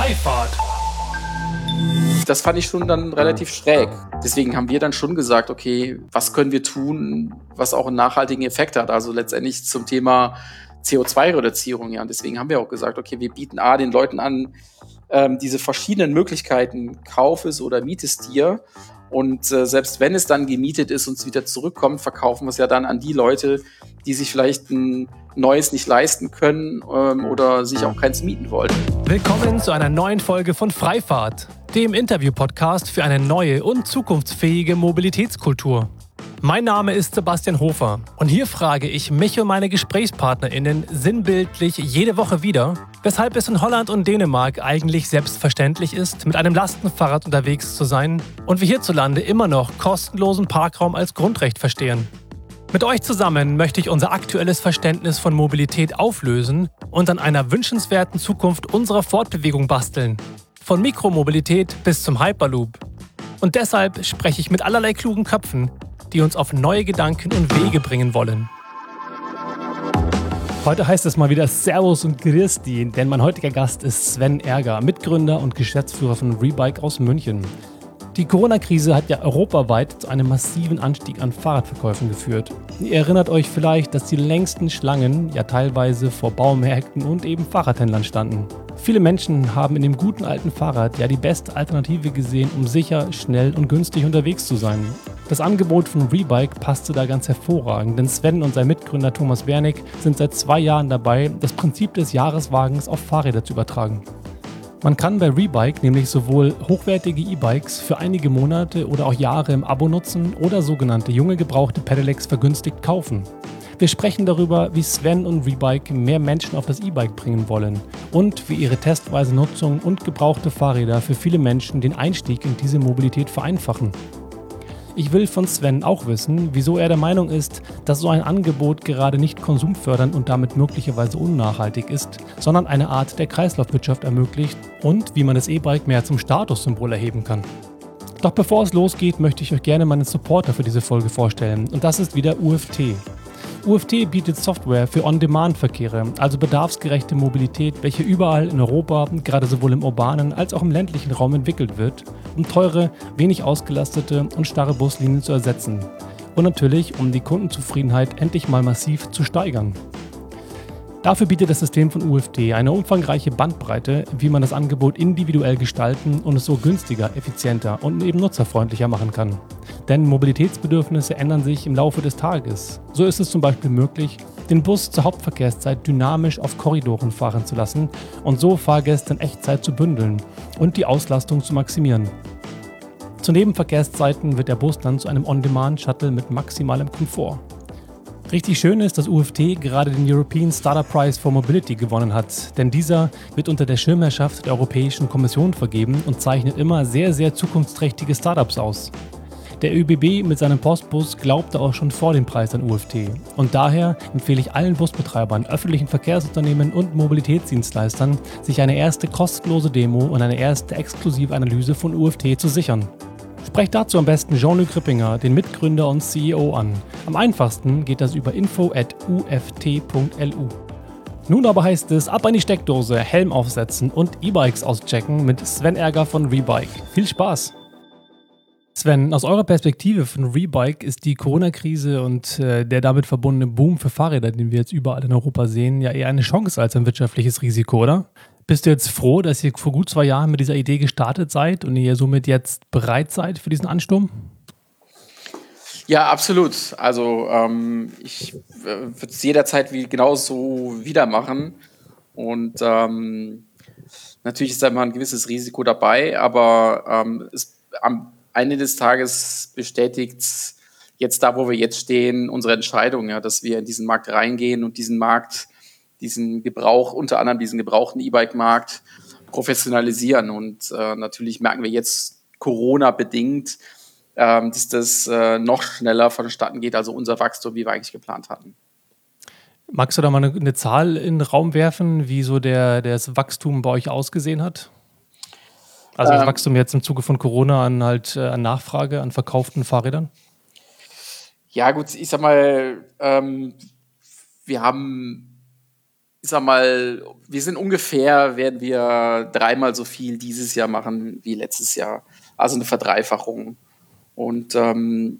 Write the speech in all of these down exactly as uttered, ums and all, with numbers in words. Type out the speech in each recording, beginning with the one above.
Freifahrt. Das fand ich schon dann relativ schräg. Deswegen haben wir dann schon gesagt, okay, was können wir tun, was auch einen nachhaltigen Effekt hat? Also letztendlich zum Thema C O zwei Reduzierung. Ja. Und deswegen haben wir auch gesagt, okay, wir bieten A, den Leuten an, ähm, diese verschiedenen Möglichkeiten, kauf es oder miet es dir. Und äh, selbst wenn es dann gemietet ist und es wieder zurückkommt, verkaufen wir es ja dann an die Leute, die sich vielleicht ein neues nicht leisten können ähm, oder sich auch keins mieten wollen. Willkommen zu einer neuen Folge von Freifahrt, dem Interview-Podcast für eine neue und zukunftsfähige Mobilitätskultur. Mein Name ist Sebastian Hofer und hier frage ich mich und meine GesprächspartnerInnen sinnbildlich jede Woche wieder, weshalb es in Holland und Dänemark eigentlich selbstverständlich ist, mit einem Lastenfahrrad unterwegs zu sein und wir hierzulande immer noch kostenlosen Parkraum als Grundrecht verstehen. Mit euch zusammen möchte ich unser aktuelles Verständnis von Mobilität auflösen und an einer wünschenswerten Zukunft unserer Fortbewegung basteln. Von Mikromobilität bis zum Hyperloop. Und deshalb spreche ich mit allerlei klugen Köpfen, die uns auf neue Gedanken und Wege bringen wollen. Heute heißt es mal wieder Servus und Christi, denn mein heutiger Gast ist Sven Erger, Mitgründer und Geschäftsführer von Rebike aus München. Die Corona-Krise hat ja europaweit zu einem massiven Anstieg an Fahrradverkäufen geführt. Ihr erinnert euch vielleicht, dass die längsten Schlangen ja teilweise vor Baumärkten und eben Fahrradhändlern standen. Viele Menschen haben in dem guten alten Fahrrad ja die beste Alternative gesehen, um sicher, schnell und günstig unterwegs zu sein. Das Angebot von Rebike passte da ganz hervorragend, denn Sven und sein Mitgründer Thomas Wernick sind seit zwei Jahren dabei, das Prinzip des Jahreswagens auf Fahrräder zu übertragen. Man kann bei Rebike nämlich sowohl hochwertige E-Bikes für einige Monate oder auch Jahre im Abo nutzen oder sogenannte junge gebrauchte Pedelecs vergünstigt kaufen. Wir sprechen darüber, wie Sven und Rebike mehr Menschen auf das E-Bike bringen wollen und wie ihre testweise Nutzung und gebrauchte Fahrräder für viele Menschen den Einstieg in diese Mobilität vereinfachen. Ich will von Sven auch wissen, wieso er der Meinung ist, dass so ein Angebot gerade nicht konsumfördernd und damit möglicherweise unnachhaltig ist, sondern eine Art der Kreislaufwirtschaft ermöglicht und wie man das E-Bike mehr zum Statussymbol erheben kann. Doch bevor es losgeht, möchte ich euch gerne meinen Supporter für diese Folge vorstellen und das ist wieder U F T. U F T bietet Software für On-Demand-Verkehre, also bedarfsgerechte Mobilität, welche überall in Europa, gerade sowohl im urbanen als auch im ländlichen Raum entwickelt wird, um teure, wenig ausgelastete und starre Buslinien zu ersetzen. Und natürlich, um die Kundenzufriedenheit endlich mal massiv zu steigern. Dafür bietet das System von U F T eine umfangreiche Bandbreite, wie man das Angebot individuell gestalten und es so günstiger, effizienter und eben nutzerfreundlicher machen kann. Denn Mobilitätsbedürfnisse ändern sich im Laufe des Tages. So ist es zum Beispiel möglich, den Bus zur Hauptverkehrszeit dynamisch auf Korridoren fahren zu lassen und so Fahrgäste in Echtzeit zu bündeln und die Auslastung zu maximieren. Zu Nebenverkehrszeiten wird der Bus dann zu einem On-Demand-Shuttle mit maximalem Komfort. Richtig schön ist, dass U F T gerade den European Startup Prize for Mobility gewonnen hat, denn dieser wird unter der Schirmherrschaft der Europäischen Kommission vergeben und zeichnet immer sehr, sehr zukunftsträchtige Startups aus. Der ÖBB mit seinem Postbus glaubte auch schon vor dem Preis an U F T und daher empfehle ich allen Busbetreibern, öffentlichen Verkehrsunternehmen und Mobilitätsdienstleistern, sich eine erste kostenlose Demo und eine erste exklusive Analyse von U F T zu sichern. Sprecht dazu am besten Jean-Luc Rippinger, den Mitgründer und C E O, an. Am einfachsten geht das über info at u f t punkt l u. Nun aber heißt es, ab an die Steckdose, Helm aufsetzen und E-Bikes auschecken mit Sven Erger von Rebike. Viel Spaß! Sven, aus eurer Perspektive von Rebike ist die Corona-Krise und äh, der damit verbundene Boom für Fahrräder, den wir jetzt überall in Europa sehen, ja eher eine Chance als ein wirtschaftliches Risiko, oder? Bist du jetzt froh, dass ihr vor gut zwei Jahren mit dieser Idee gestartet seid und ihr somit jetzt bereit seid für diesen Ansturm? Ja, absolut. Also ähm, ich äh, würde es jederzeit wie, genauso wieder machen. Und ähm, natürlich ist da immer ein gewisses Risiko dabei, aber ähm, es, am Ende des Tages bestätigt jetzt da, wo wir jetzt stehen, unsere Entscheidung, ja, dass wir in diesen Markt reingehen und diesen Markt diesen Gebrauch, unter anderem diesen gebrauchten E-Bike-Markt professionalisieren. Und äh, natürlich merken wir jetzt Corona-bedingt, ähm, dass das äh, noch schneller vonstatten geht, also unser Wachstum, wie wir eigentlich geplant hatten. Magst du da mal eine, eine Zahl in den Raum werfen, wie so der, das Wachstum bei euch ausgesehen hat? Also das ähm, Wachstum jetzt im Zuge von Corona an halt äh, an Nachfrage, an verkauften Fahrrädern? Ja gut, ich sag mal, ähm, wir haben ich sag mal, wir sind ungefähr, werden wir dreimal so viel dieses Jahr machen wie letztes Jahr. Also eine Verdreifachung. Und ähm,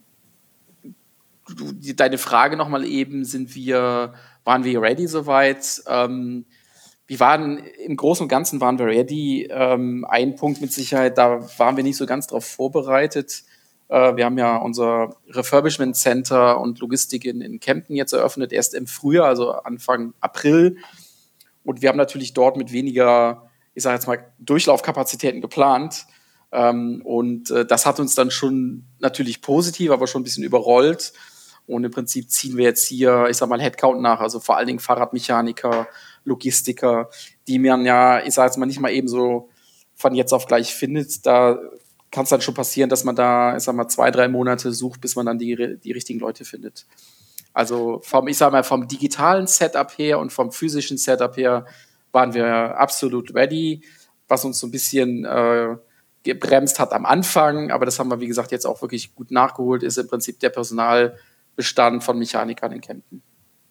du, die, deine Frage nochmal eben, sind wir, waren wir ready soweit? Ähm, wir waren, im Großen und Ganzen waren wir ready. Ähm, ein Punkt mit Sicherheit, da waren wir nicht so ganz drauf vorbereitet. Äh, wir haben ja unser Refurbishment Center und Logistik in, in Kempten jetzt eröffnet, erst im Frühjahr, also Anfang April. Und wir haben natürlich dort mit weniger, ich sage jetzt mal, Durchlaufkapazitäten geplant. Ähm, und äh, das hat uns dann schon natürlich positiv, aber schon ein bisschen überrollt. Und im Prinzip ziehen wir jetzt hier, ich sag mal, Headcount nach, also vor allen Dingen Fahrradmechaniker, Logistiker, die man ja, ich sage jetzt mal, nicht mal eben so von jetzt auf gleich findet. Da kann es dann schon passieren, dass man da, ich sag mal, zwei, drei Monate sucht, bis man dann die, die richtigen Leute findet. Also vom, ich sag mal, vom digitalen Setup her und vom physischen Setup her waren wir absolut ready, was uns so ein bisschen äh, gebremst hat am Anfang, aber das haben wir, wie gesagt, jetzt auch wirklich gut nachgeholt, ist im Prinzip der Personalbestand von Mechanikern in Kempten.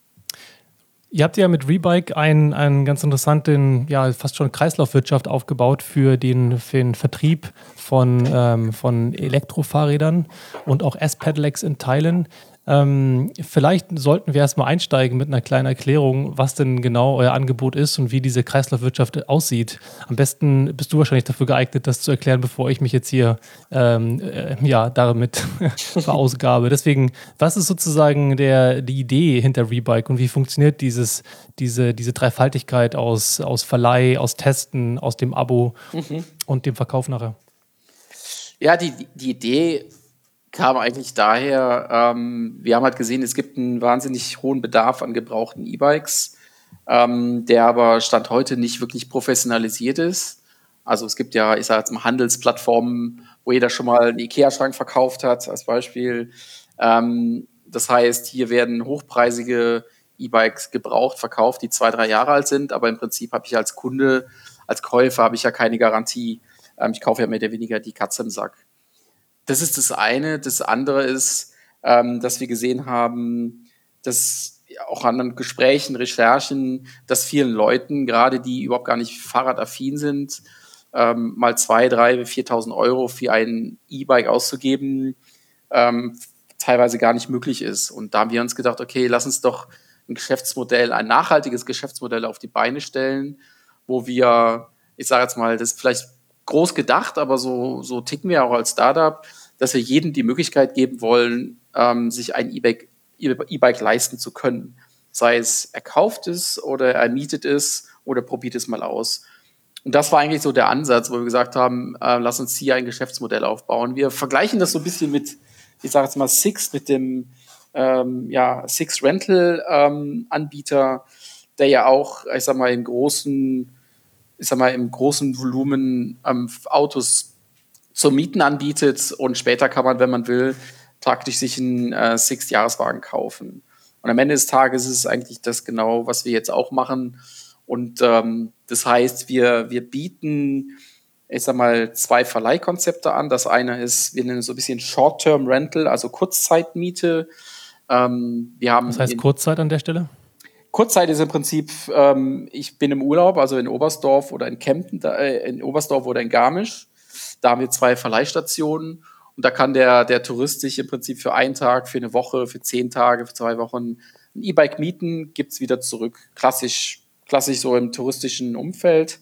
Ihr habt ja mit Rebike einen, einen ganz interessanten, ja, fast schon Kreislaufwirtschaft aufgebaut für den, für den Vertrieb von, ähm, von Elektrofahrrädern und auch S-Pedelecs in Teilen. Ähm, vielleicht sollten wir erstmal einsteigen mit einer kleinen Erklärung, was denn genau euer Angebot ist und wie diese Kreislaufwirtschaft aussieht. Am besten bist du wahrscheinlich dafür geeignet, das zu erklären, bevor ich mich jetzt hier ähm, äh, ja, damit verausgabe. Deswegen, was ist sozusagen der, die Idee hinter Rebike und wie funktioniert dieses, diese, diese Dreifaltigkeit aus, aus Verleih, aus Testen, aus dem Abo mhm. und dem Verkauf nachher? Ja, die, die Idee kam eigentlich daher, ähm, wir haben halt gesehen, es gibt einen wahnsinnig hohen Bedarf an gebrauchten E-Bikes, ähm, der aber Stand heute nicht wirklich professionalisiert ist. Also es gibt ja, ich sage jetzt mal, Handelsplattformen, wo jeder schon mal einen Ikea-Schrank verkauft hat, als Beispiel. Ähm, das heißt, hier werden hochpreisige E-Bikes gebraucht, verkauft, die zwei, drei Jahre alt sind, aber im Prinzip habe ich als Kunde, als Käufer habe ich ja keine Garantie. Ähm, ich kaufe ja mehr oder weniger die Katze im Sack. Das ist das eine. Das andere ist, ähm, dass wir gesehen haben, dass auch an Gesprächen, Recherchen, dass vielen Leuten, gerade die überhaupt gar nicht fahrradaffin sind, ähm, mal zwei, drei, viertausend Euro für ein E-Bike auszugeben, ähm, teilweise gar nicht möglich ist. Und da haben wir uns gedacht, okay, lass uns doch ein Geschäftsmodell, ein nachhaltiges Geschäftsmodell auf die Beine stellen, wo wir, ich sage jetzt mal, das vielleicht groß gedacht, aber so, so ticken wir auch als Startup, dass wir jedem die Möglichkeit geben wollen, ähm, sich ein E-Bike, E-Bike leisten zu können. Sei es er kauft es oder er mietet es oder probiert es mal aus. Und das war eigentlich so der Ansatz, wo wir gesagt haben, äh, lass uns hier ein Geschäftsmodell aufbauen. Wir vergleichen das so ein bisschen mit, ich sage jetzt mal Sixt, mit dem ähm, ja, Sixt Rental ähm, Anbieter, der ja auch, ich sag mal, im großen ich sag mal, im großen Volumen ähm, Autos zum Mieten anbietet und später kann man, wenn man will, praktisch sich einen äh, Sixt-Jahreswagen kaufen. Und am Ende des Tages ist es eigentlich das genau, was wir jetzt auch machen. Und ähm, das heißt, wir, wir bieten, ich sag mal, zwei Verleihkonzepte an. Das eine ist, wir nennen es so ein bisschen Short-Term-Rental, also Kurzzeitmiete. Ähm, wir haben Was heißt Kurzzeit an der Stelle? Kurzzeit ist im Prinzip, ähm, ich bin im Urlaub, also in Oberstdorf oder in Kempten, äh, in Oberstdorf oder in Garmisch. Da haben wir zwei Verleihstationen und da kann der, der Tourist sich im Prinzip für einen Tag, für eine Woche, für zehn Tage, für zwei Wochen ein E-Bike mieten, gibt's wieder zurück. Klassisch, klassisch so im touristischen Umfeld.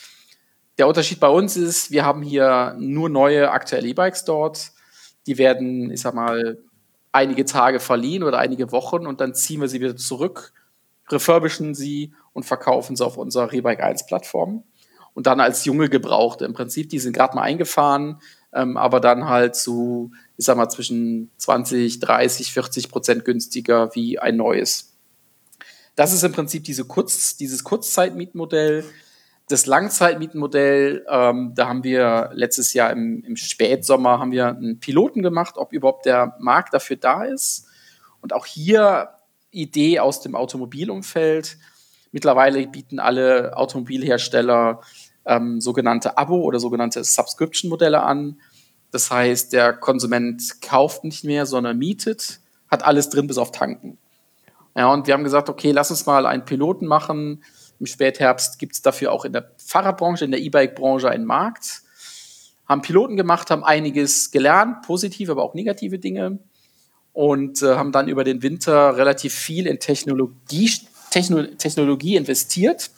Der Unterschied bei uns ist, wir haben hier nur neue aktuelle E-Bikes dort. Die werden, ich sag mal, einige Tage verliehen oder einige Wochen und dann ziehen wir sie wieder zurück, refurbischen sie und verkaufen sie auf unserer Rebike eins Plattform. Und dann als junge Gebrauchte im Prinzip, die sind gerade mal eingefahren, ähm, aber dann halt zu, ich sag mal, zwischen zwanzig, dreißig, vierzig Prozent günstiger wie ein neues. Das ist im Prinzip diese Kurz, dieses Kurzzeitmietmodell. Das Langzeitmietmodell, ähm, da haben wir letztes Jahr im, im Spätsommer haben wir einen Piloten gemacht, ob überhaupt der Markt dafür da ist. Und auch hier Idee aus dem Automobilumfeld. Mittlerweile bieten alle Automobilhersteller ähm, sogenannte Abo- oder sogenannte Subscription-Modelle an. Das heißt, der Konsument kauft nicht mehr, sondern mietet, hat alles drin bis auf Tanken. Ja, und wir haben gesagt, okay, lass uns mal einen Piloten machen im Spätherbst gibt es dafür auch in der Fahrradbranche, in der E-Bike-Branche einen Markt. Haben Piloten gemacht, haben einiges gelernt, positive, aber auch negative Dinge. Und äh, haben dann über den Winter relativ viel in Technologie, Techno- Technologie investiert.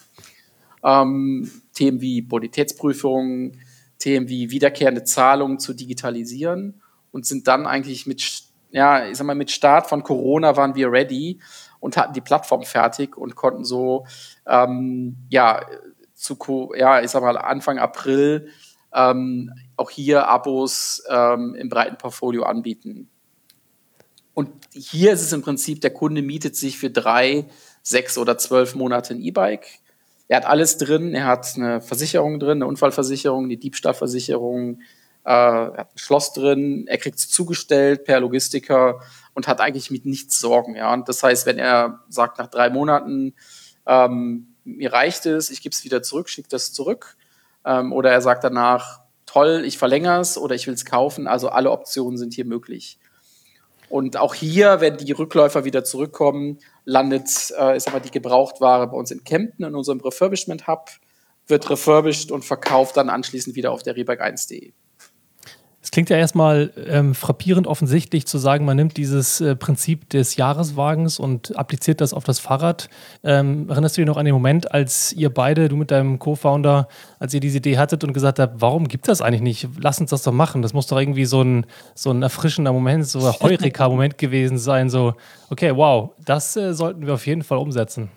Ähm, Themen wie Bonitätsprüfung, Themen wie wiederkehrende Zahlungen zu digitalisieren und sind dann eigentlich mit, ja, ich sag mal, mit Start von Corona waren wir ready und hatten die Plattform fertig und konnten so, ähm, ja, zu, ja, ich sag mal, Anfang April ähm, auch hier Abos ähm, im breiten Portfolio anbieten. Und hier ist es im Prinzip, der Kunde mietet sich für drei, sechs oder zwölf Monate ein E-Bike. Er hat alles drin. Er hat eine Versicherung drin, eine Unfallversicherung, eine Diebstahlversicherung. Äh, er hat ein Schloss drin. Er kriegt es zugestellt per Logistiker und hat eigentlich mit nichts Sorgen. Ja. Und das heißt, wenn er sagt, nach drei Monaten, ähm, mir reicht es, ich gebe es wieder zurück, schicke das zurück. Ähm, oder er sagt danach, toll, ich verlängere es oder ich will es kaufen. Also alle Optionen sind hier möglich. Und auch hier, wenn die Rückläufer wieder zurückkommen, landet äh, ich sag mal, die Gebrauchtware bei uns in Kempten in unserem Refurbishment Hub, wird refurbished und verkauft dann anschließend wieder auf der rebike eins punkt de. Es klingt ja erstmal ähm, frappierend offensichtlich zu sagen, man nimmt dieses äh, Prinzip des Jahreswagens und appliziert das auf das Fahrrad. Ähm, erinnerst du dich noch an den Moment, als ihr beide, du mit deinem Co-Founder, als ihr diese Idee hattet und gesagt habt, warum gibt das eigentlich nicht? Lass uns das doch machen. Das muss doch irgendwie so ein, so ein erfrischender Moment, so ein Heureka-Moment gewesen sein. So, okay, wow, das äh, sollten wir auf jeden Fall umsetzen.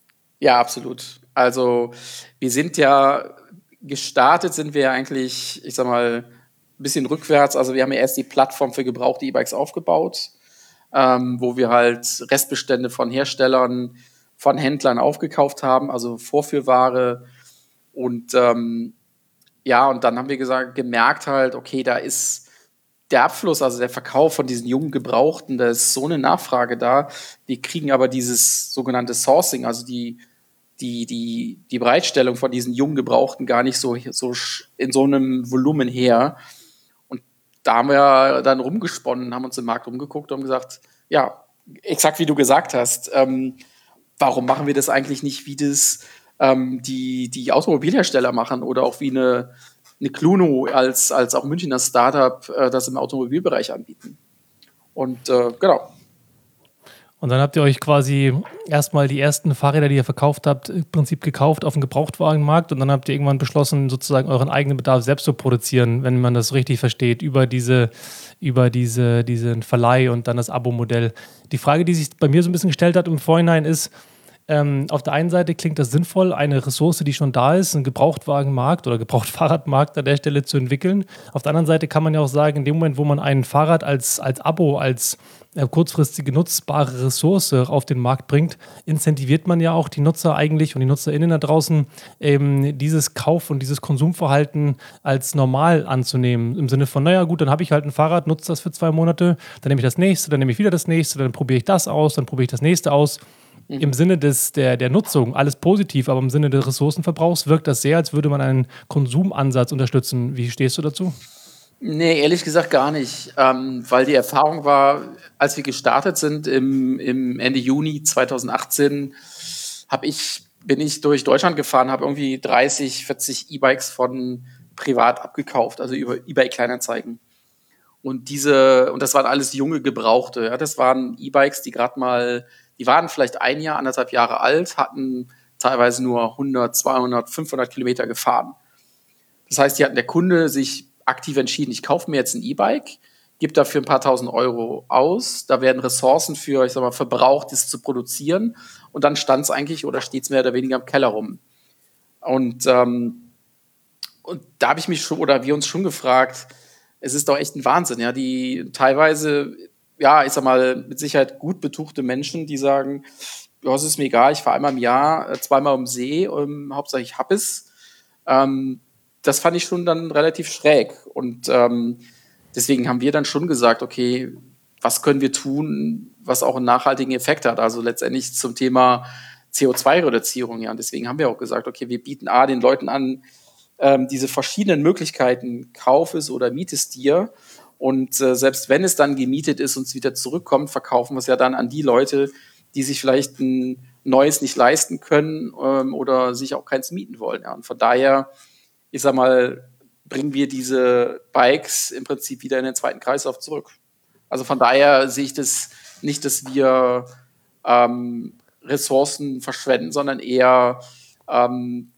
Ja, absolut. Also wir sind ja, gestartet sind wir ja eigentlich, ich sag mal, ein bisschen rückwärts. Also wir haben ja erst die Plattform für gebrauchte E-Bikes aufgebaut, ähm, wo wir halt Restbestände von Herstellern, von Händlern aufgekauft haben, also Vorführware. Und ähm, ja, und dann haben wir gesagt, gemerkt halt, okay, da ist der Abfluss, also der Verkauf von diesen jungen Gebrauchten, da ist so eine Nachfrage da. Wir kriegen aber dieses sogenannte Sourcing, also die die, die, die Bereitstellung von diesen jungen Gebrauchten gar nicht so, so in so einem Volumen her. Und da haben wir dann rumgesponnen, haben uns im Markt umgeguckt und gesagt, ja, exakt wie du gesagt hast, ähm, warum machen wir das eigentlich nicht, wie das ähm, die, die Automobilhersteller machen oder auch wie eine, eine Cluno als, als auch Münchner Startup äh, das im Automobilbereich anbieten. Und äh, genau. Und dann habt ihr euch quasi erstmal die ersten Fahrräder, die ihr verkauft habt, im Prinzip gekauft auf dem Gebrauchtwagenmarkt und dann habt ihr irgendwann beschlossen, sozusagen euren eigenen Bedarf selbst zu produzieren, wenn man das richtig versteht, über diese, über diese, diesen Verleih und dann das Abo-Modell. Die Frage, die sich bei mir so ein bisschen gestellt hat im Vorhinein ist, ähm, auf der einen Seite klingt das sinnvoll, eine Ressource, die schon da ist, einen Gebrauchtwagenmarkt oder Gebrauchtfahrradmarkt an der Stelle zu entwickeln. Auf der anderen Seite kann man ja auch sagen, in dem Moment, wo man ein Fahrrad als, als Abo, als äh, kurzfristige nutzbare Ressource auf den Markt bringt, incentiviert man ja auch die Nutzer eigentlich und die NutzerInnen da draußen, eben dieses Kauf- und dieses Konsumverhalten als normal anzunehmen. Im Sinne von, naja gut, dann habe ich halt ein Fahrrad, nutze das für zwei Monate, dann nehme ich das nächste, dann nehme ich wieder das nächste, dann probiere ich das aus, dann probiere ich das nächste aus. Im Sinne des, der, der Nutzung, alles positiv, aber im Sinne des Ressourcenverbrauchs wirkt das sehr, als würde man einen Konsumansatz unterstützen. Wie stehst du dazu? Nee, ehrlich gesagt gar nicht, ähm, weil die Erfahrung war, als wir gestartet sind im, im Ende Juni zwanzig achtzehn, hab ich, bin ich durch Deutschland gefahren, habe irgendwie dreißig, vierzig E-Bikes von privat abgekauft, also über eBay-Kleinanzeigen. Und diese, und das waren alles junge Gebrauchte. Ja, das waren E-Bikes, die gerade mal, die waren vielleicht ein Jahr, anderthalb Jahre alt, hatten teilweise nur hundert, zweihundert, fünfhundert Kilometer gefahren. Das heißt, die hatten der Kunde sich aktiv entschieden, ich kaufe mir jetzt ein E-Bike, gebe dafür ein paar tausend Euro aus, da werden Ressourcen für, ich sag mal, verbraucht, das zu produzieren und dann stand es eigentlich oder steht es mehr oder weniger im Keller rum. Und, ähm, und da habe ich mich schon, oder wir uns schon gefragt, es ist doch echt ein Wahnsinn, ja, die teilweise, ja, ich sag mal, mit Sicherheit gut betuchte Menschen, die sagen, ja, es ist mir egal, ich fahre einmal im Jahr, äh, zweimal um See, ähm, Hauptsache ich hab es. Ähm, das fand ich schon dann relativ schräg. Und ähm, deswegen haben wir dann schon gesagt, okay, was können wir tun, was auch einen nachhaltigen Effekt hat? Also letztendlich zum Thema C O zwei Reduzierung. Ja, und deswegen haben wir auch gesagt, okay, wir bieten A, den Leuten an, ähm, diese verschiedenen Möglichkeiten, kauf es oder miet es dir. Und äh, selbst wenn es dann gemietet ist und es wieder zurückkommt, verkaufen wir es ja dann an die Leute, die sich vielleicht ein, Neues nicht leisten können ähm, oder sich auch keins mieten wollen. Ja. Und von daher, ich sag mal, bringen wir diese Bikes im Prinzip wieder in den zweiten Kreislauf zurück. Also von daher sehe ich das nicht, dass wir ähm, Ressourcen verschwenden, sondern eher ähm,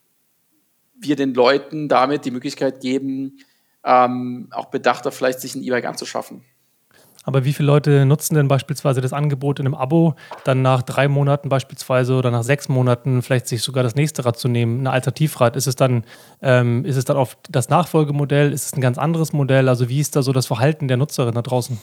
wir den Leuten damit die Möglichkeit geben, ähm, auch bedachter vielleicht sich ein E-Bike anzuschaffen. Aber wie viele Leute nutzen denn beispielsweise das Angebot in einem Abo, dann nach drei Monaten beispielsweise oder nach sechs Monaten vielleicht sich sogar das nächste Rad zu nehmen, ein Alternativrad? Ist es dann, ähm, ist es dann oft das Nachfolgemodell? Ist es ein ganz anderes Modell? Also wie ist da so das Verhalten der Nutzerin da draußen?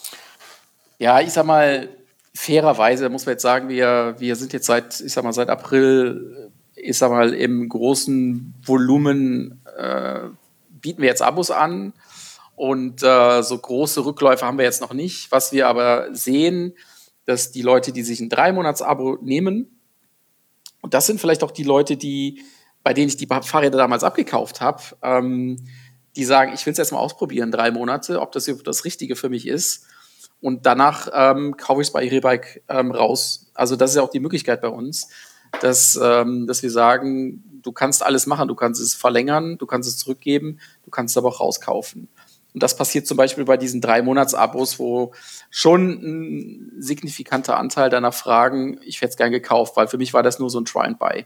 Ja, ich sag mal, fairerweise muss man jetzt sagen, wir, wir sind jetzt seit, ich sag mal, seit April, ich sag mal, im großen Volumen äh, bieten wir jetzt Abos an. Und äh, so große Rückläufe haben wir jetzt noch nicht. Was wir aber sehen, dass die Leute, die sich ein Drei-Monats-Abo nehmen, und das sind vielleicht auch die Leute, die, bei denen ich die Fahrräder damals abgekauft habe, ähm, die sagen, ich will es erst mal ausprobieren, drei Monate, ob das das Richtige für mich ist. Und danach ähm, kaufe ich es bei Rebike ähm, raus. Also das ist ja auch die Möglichkeit bei uns, dass, ähm, dass wir sagen, du kannst alles machen, du kannst es verlängern, du kannst es zurückgeben, du kannst es aber auch rauskaufen. Und das passiert zum Beispiel bei diesen Drei-Monats-Abos, wo schon ein signifikanter Anteil deiner Fragen, ich hätte es gern gekauft, weil für mich war das nur so ein Try and Buy.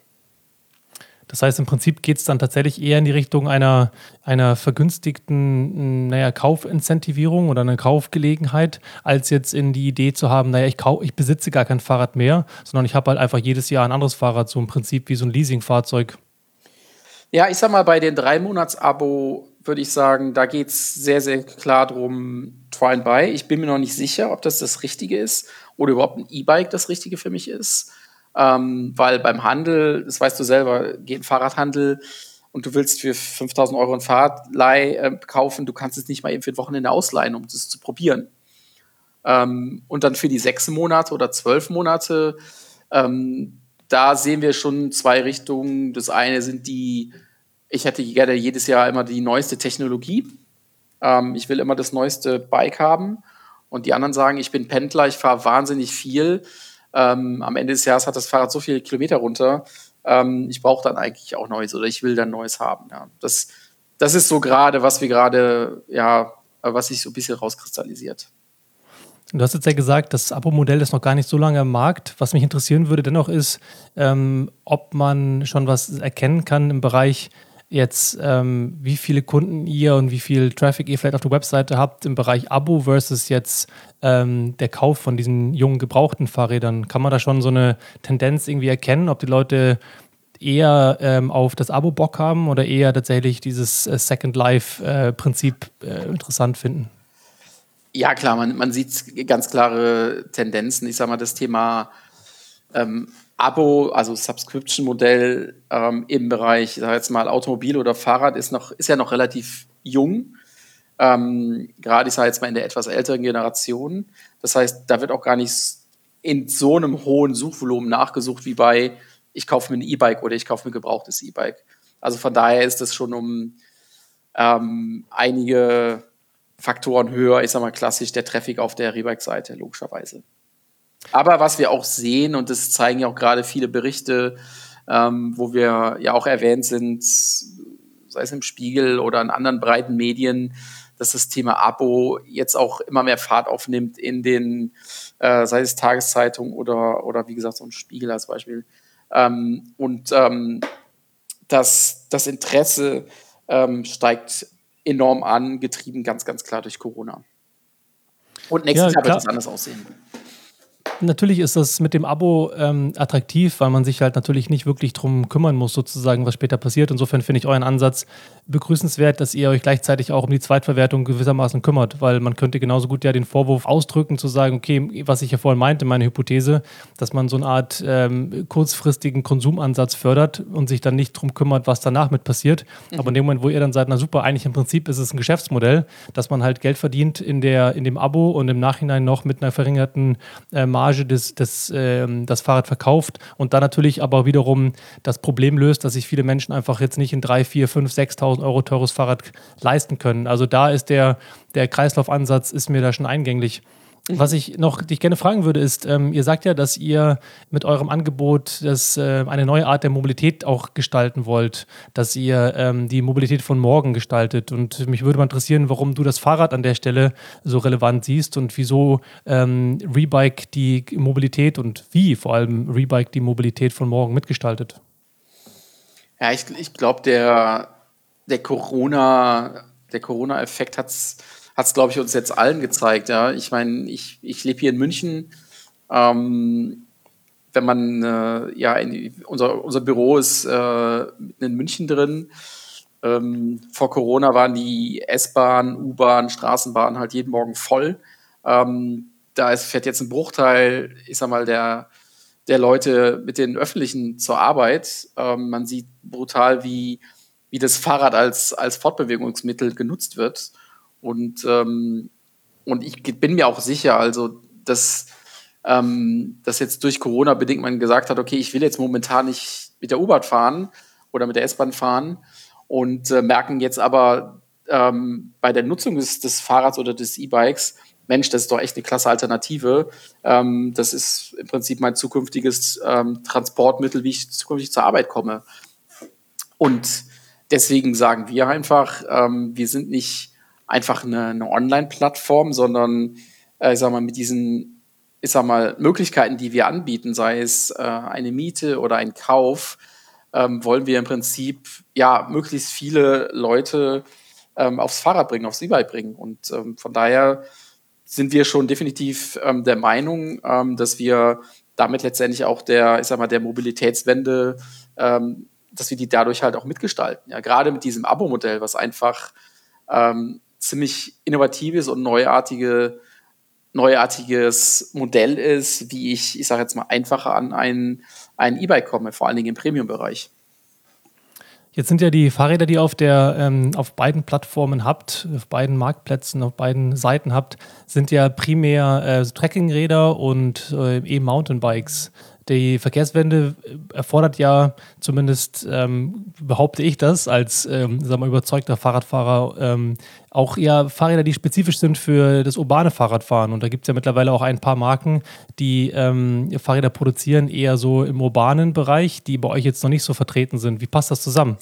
Das heißt, im Prinzip geht es dann tatsächlich eher in die Richtung einer, einer vergünstigten naja, Kaufincentivierung oder einer Kaufgelegenheit, als jetzt in die Idee zu haben, naja, ich, kau- ich besitze gar kein Fahrrad mehr, sondern ich habe halt einfach jedes Jahr ein anderes Fahrrad, so im Prinzip wie so ein Leasingfahrzeug. Ja, ich sag mal, bei den Drei-Monats-Abo würde ich sagen, da geht es sehr, sehr klar drum, Try and Buy. Ich bin mir noch nicht sicher, ob das das Richtige ist oder überhaupt ein E-Bike das Richtige für mich ist. Ähm, weil beim Handel, das weißt du selber, geht ein Fahrradhandel und du willst für fünftausend Euro ein Fahrradleih äh, kaufen, du kannst es nicht mal eben für ein Wochenende ausleihen, um das zu probieren. Ähm, und dann für die sechs Monate oder zwölf Monate, ähm, da sehen wir schon zwei Richtungen. Das eine sind die, ich hätte gerne jedes Jahr immer die neueste Technologie. Ähm, ich will immer das neueste Bike haben. Und die anderen sagen, ich bin Pendler, ich fahre wahnsinnig viel. Ähm, am Ende des Jahres hat das Fahrrad so viele Kilometer runter. Ähm, ich brauche dann eigentlich auch Neues oder ich will dann Neues haben. Ja. Das, das ist so gerade, was wir gerade, ja, was sich so ein bisschen rauskristallisiert. Du hast jetzt ja gesagt, das Abo-Modell ist noch gar nicht so lange am Markt. Was mich interessieren würde dennoch ist, ähm, ob man schon was erkennen kann im Bereich jetzt, ähm, wie viele Kunden ihr und wie viel Traffic ihr vielleicht auf der Webseite habt im Bereich Abo versus jetzt ähm, der Kauf von diesen jungen gebrauchten Fahrrädern. Kann man da schon so eine Tendenz irgendwie erkennen, ob die Leute eher ähm, auf das Abo Bock haben oder eher tatsächlich dieses äh, Second Life-Prinzip äh, äh, interessant finden? Ja, klar, man, man sieht ganz klare Tendenzen. Ich sag mal, das Thema ähm, Abo, also Subscription-Modell ähm, im Bereich, ich sag jetzt mal, Automobil oder Fahrrad ist, noch, ist ja noch relativ jung. Ähm, gerade, ich sage jetzt mal, in der etwas älteren Generation. Das heißt, da wird auch gar nicht in so einem hohen Suchvolumen nachgesucht wie bei, ich kaufe mir ein E-Bike oder ich kaufe mir ein gebrauchtes E-Bike. Also von daher ist das schon um ähm, einige Faktoren höher, ich sag mal klassisch, der Traffic auf der Rebike-Seite, logischerweise. Aber was wir auch sehen, und das zeigen ja auch gerade viele Berichte, ähm, wo wir ja auch erwähnt sind, sei es im Spiegel oder in anderen breiten Medien, dass das Thema Abo jetzt auch immer mehr Fahrt aufnimmt in den, äh, sei es Tageszeitungen oder, oder wie gesagt, so ein Spiegel als Beispiel. Ähm, und ähm, das, das Interesse ähm, steigt enorm an, getrieben ganz, ganz klar durch Corona. Und nächstes Ja, Jahr wird es anders aussehen. Natürlich ist das mit dem Abo ähm, attraktiv, weil man sich halt natürlich nicht wirklich drum kümmern muss, sozusagen, was später passiert. Insofern finde ich euren Ansatz begrüßenswert, dass ihr euch gleichzeitig auch um die Zweitverwertung gewissermaßen kümmert, weil man könnte genauso gut ja den Vorwurf ausdrücken, zu sagen, okay, was ich ja vorhin meinte, meine Hypothese, dass man so eine Art ähm, kurzfristigen Konsumansatz fördert und sich dann nicht drum kümmert, was danach mit passiert. Mhm. Aber in dem Moment, wo ihr dann seid, na super, eigentlich im Prinzip ist es ein Geschäftsmodell, dass man halt Geld verdient in, der, in dem Abo und im Nachhinein noch mit einer verringerten äh, Marge des, des, ähm, das Fahrrad verkauft und dann natürlich aber wiederum das Problem löst, dass sich viele Menschen einfach jetzt nicht in drei, vier, fünf, sechstausend Euro teures Fahrrad leisten können. Also da ist der, der Kreislaufansatz ist mir da schon eingänglich. Was ich noch dich gerne fragen würde, ist, ähm, ihr sagt ja, dass ihr mit eurem Angebot das, äh, eine neue Art der Mobilität auch gestalten wollt, dass ihr ähm, die Mobilität von morgen gestaltet. Und mich würde mal interessieren, warum du das Fahrrad an der Stelle so relevant siehst und wieso ähm, Rebike die Mobilität und wie vor allem Rebike die Mobilität von morgen mitgestaltet. Ja, ich, ich glaube, der, der Corona, der Corona-Effekt hat es, glaube ich, uns jetzt allen gezeigt. Ja, ich meine, ich, ich lebe hier in München. Ähm, wenn man, äh, ja, in, unser, unser Büro ist äh, in München drin. Ähm, vor Corona waren die S-Bahn, U-Bahn, Straßenbahn halt jeden Morgen voll. Ähm, da ist, fährt jetzt ein Bruchteil, ich sag mal, der, der Leute mit den Öffentlichen zur Arbeit. Ähm, man sieht brutal, wie, wie das Fahrrad als, als Fortbewegungsmittel genutzt wird. Und, ähm, und ich bin mir auch sicher, also, dass, ähm, dass jetzt durch Corona bedingt man gesagt hat, okay, ich will jetzt momentan nicht mit der U-Bahn fahren oder mit der S-Bahn fahren und äh, merken jetzt aber ähm, bei der Nutzung des, des Fahrrads oder des E-Bikes, Mensch, das ist doch echt eine klasse Alternative. Ähm, das ist im Prinzip mein zukünftiges ähm, Transportmittel, wie ich zukünftig zur Arbeit komme. Und deswegen sagen wir einfach, ähm, wir sind nicht einfach eine, eine Online-Plattform, sondern äh, ich sag mal, mit diesen, ich sag mal, Möglichkeiten, die wir anbieten, sei es äh, eine Miete oder ein Kauf, ähm, wollen wir im Prinzip ja möglichst viele Leute ähm, aufs Fahrrad bringen, aufs E-Bike bringen. Und ähm, von daher sind wir schon definitiv ähm, der Meinung, ähm, dass wir damit letztendlich auch der, ich sag mal, der Mobilitätswende, ähm, dass wir die dadurch halt auch mitgestalten. Ja, gerade mit diesem Abo-Modell, was einfach ähm, ziemlich innovatives und neuartige, neuartiges Modell ist, wie ich, ich sage jetzt mal, einfacher an ein, ein E-Bike komme, vor allen Dingen im Premium-Bereich. Jetzt sind ja die Fahrräder, die ihr auf, der, ähm, auf beiden Plattformen habt, auf beiden Marktplätzen, auf beiden Seiten habt, sind ja primär äh, Trekkingräder und äh, E-Mountainbikes. Die Verkehrswende erfordert ja, zumindest ähm, behaupte ich das, als ähm, sagen wir, überzeugter Fahrradfahrer, ähm, auch eher Fahrräder, die spezifisch sind für das urbane Fahrradfahren. Und da gibt es ja mittlerweile auch ein paar Marken, die ähm, Fahrräder produzieren, eher so im urbanen Bereich, die bei euch jetzt noch nicht so vertreten sind. Wie passt das zusammen?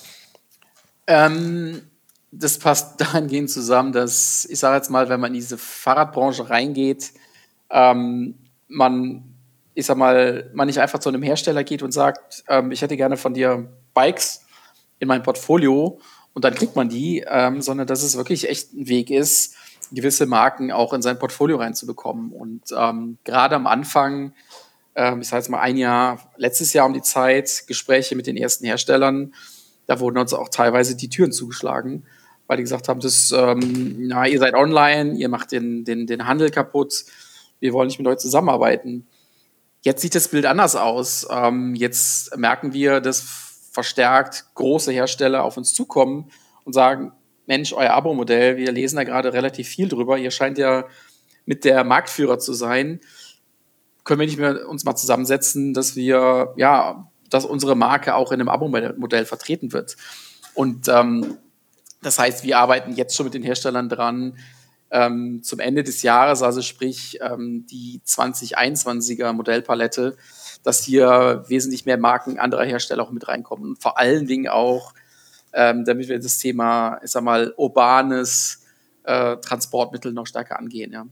Ähm, das passt dahingehend zusammen, dass, ich sage jetzt mal, wenn man in diese Fahrradbranche reingeht, ähm, man ich sag mal, man nicht einfach zu einem Hersteller geht und sagt, ähm, ich hätte gerne von dir Bikes in mein Portfolio und dann kriegt man die, ähm, sondern dass es wirklich echt ein Weg ist, gewisse Marken auch in sein Portfolio reinzubekommen. Und ähm, gerade am Anfang, ähm, ich sage jetzt mal ein Jahr, letztes Jahr um die Zeit, Gespräche mit den ersten Herstellern, da wurden uns auch teilweise die Türen zugeschlagen, weil die gesagt haben, das, ähm, na, ihr seid online, ihr macht den, den, den Handel kaputt, wir wollen nicht mit euch zusammenarbeiten. Jetzt sieht das Bild anders aus. Ähm, jetzt merken wir, dass verstärkt große Hersteller auf uns zukommen und sagen, Mensch, euer Abo-Modell, wir lesen da gerade relativ viel drüber, ihr scheint ja mit der Marktführer zu sein. Können wir nicht mehr uns mal zusammensetzen, dass wir, ja, dass unsere Marke auch in einem Abo-Modell vertreten wird. Und ähm, das heißt, wir arbeiten jetzt schon mit den Herstellern dran, Ähm, zum Ende des Jahres, also sprich ähm, die zwanzig einundzwanziger Modellpalette, dass hier wesentlich mehr Marken anderer Hersteller auch mit reinkommen. Und vor allen Dingen auch, ähm, damit wir das Thema, ich sag mal, urbanes äh, Transportmittel noch stärker angehen. Ja.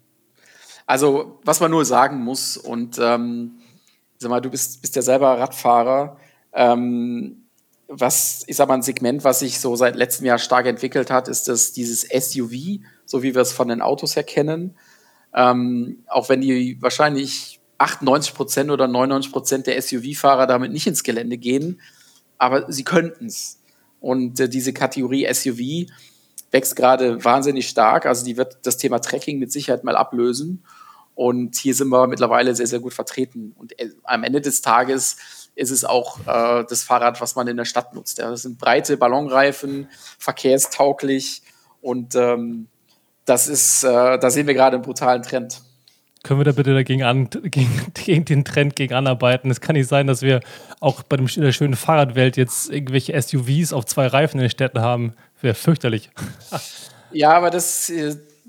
Also, was man nur sagen muss, und ähm, ich sag mal, du bist, bist ja selber Radfahrer, ähm, was, ich sag mal, ein Segment, was sich so seit letztem Jahr stark entwickelt hat, ist das dieses S U V, so wie wir es von den Autos her kennen. Ähm, auch wenn die wahrscheinlich achtundneunzig Prozent oder neunundneunzig Prozent der S U V-Fahrer damit nicht ins Gelände gehen, aber sie könnten es. Und äh, diese Kategorie S U V wächst gerade wahnsinnig stark. Also die wird das Thema Trekking mit Sicherheit mal ablösen. Und hier sind wir mittlerweile sehr, sehr gut vertreten. Und äh, am Ende des Tages ist es auch äh, das Fahrrad, was man in der Stadt nutzt. Ja. Das sind breite Ballonreifen, verkehrstauglich und ähm, das ist, äh, da sehen wir gerade einen brutalen Trend. Können wir da bitte dagegen an, gegen, gegen den Trend gegen anarbeiten? Es kann nicht sein, dass wir auch bei dem, der schönen Fahrradwelt jetzt irgendwelche S U Vs auf zwei Reifen in den Städten haben. Wäre fürchterlich. Ja, aber das,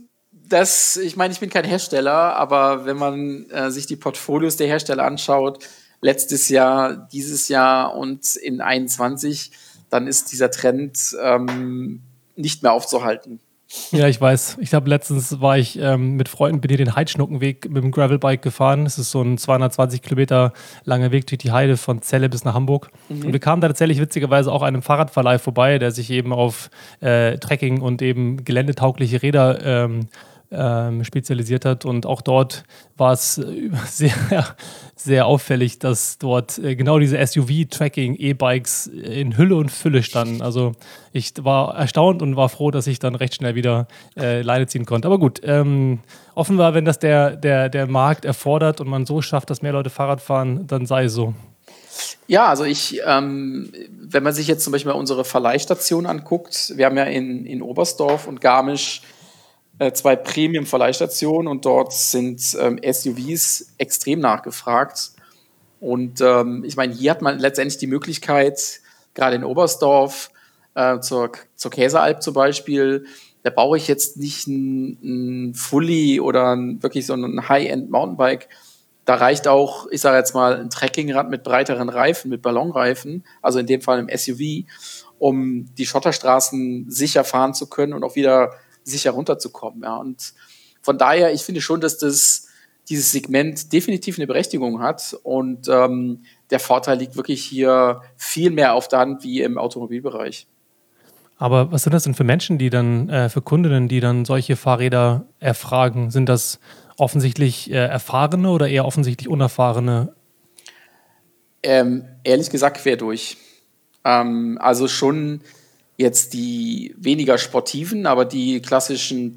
Das, ich meine, ich bin kein Hersteller, aber wenn man äh, sich die Portfolios der Hersteller anschaut, letztes Jahr, dieses Jahr und in einundzwanzig, dann ist dieser Trend ähm, nicht mehr aufzuhalten. Ja, ich weiß. Ich habe letztens war ich ähm, mit Freunden bin hier den Heidschnuckenweg mit dem Gravelbike gefahren. Es ist so ein zweihundertzwanzig Kilometer langer Weg durch die Heide von Celle bis nach Hamburg. Mhm. Und wir kamen da tatsächlich witzigerweise auch einem Fahrradverleih vorbei, der sich eben auf äh, Trekking und eben geländetaugliche Räder ähm, ähm, spezialisiert hat. Und auch dort war es sehr, sehr auffällig, dass dort äh, genau diese S U V-Tracking-E-Bikes in Hülle und Fülle standen. Also ich war erstaunt und war froh, dass ich dann recht schnell wieder äh, Leine ziehen konnte. Aber gut, ähm, offenbar, wenn das der, der, der Markt erfordert und man so schafft, dass mehr Leute Fahrrad fahren, dann sei es so. Ja, also ich, ähm, wenn man sich jetzt zum Beispiel mal unsere Verleihstation anguckt, wir haben ja in, in Oberstdorf und Garmisch äh, zwei Premium-Verleihstationen und dort sind ähm, S U Vs extrem nachgefragt. Und ähm, ich meine, hier hat man letztendlich die Möglichkeit, gerade in Oberstdorf, äh, zur, zur Käsealp zum Beispiel, da brauche ich jetzt nicht ein, ein Fully oder ein, wirklich so ein High-End-Mountainbike. Da reicht auch, ich sage jetzt mal, ein Trekkingrad mit breiteren Reifen, mit Ballonreifen, also in dem Fall im S U V, um die Schotterstraßen sicher fahren zu können und auch wieder sicher runterzukommen. Ja. Und von daher, ich finde schon, dass das dieses Segment definitiv eine Berechtigung hat und ähm, der Vorteil liegt wirklich hier viel mehr auf der Hand wie im Automobilbereich. Aber was sind das denn für Menschen, die dann, äh, für Kundinnen, die dann solche Fahrräder erfragen? Sind das offensichtlich äh, erfahrene oder eher offensichtlich unerfahrene? Ähm, ehrlich gesagt quer durch. Ähm, also schon jetzt die weniger sportiven, aber die klassischen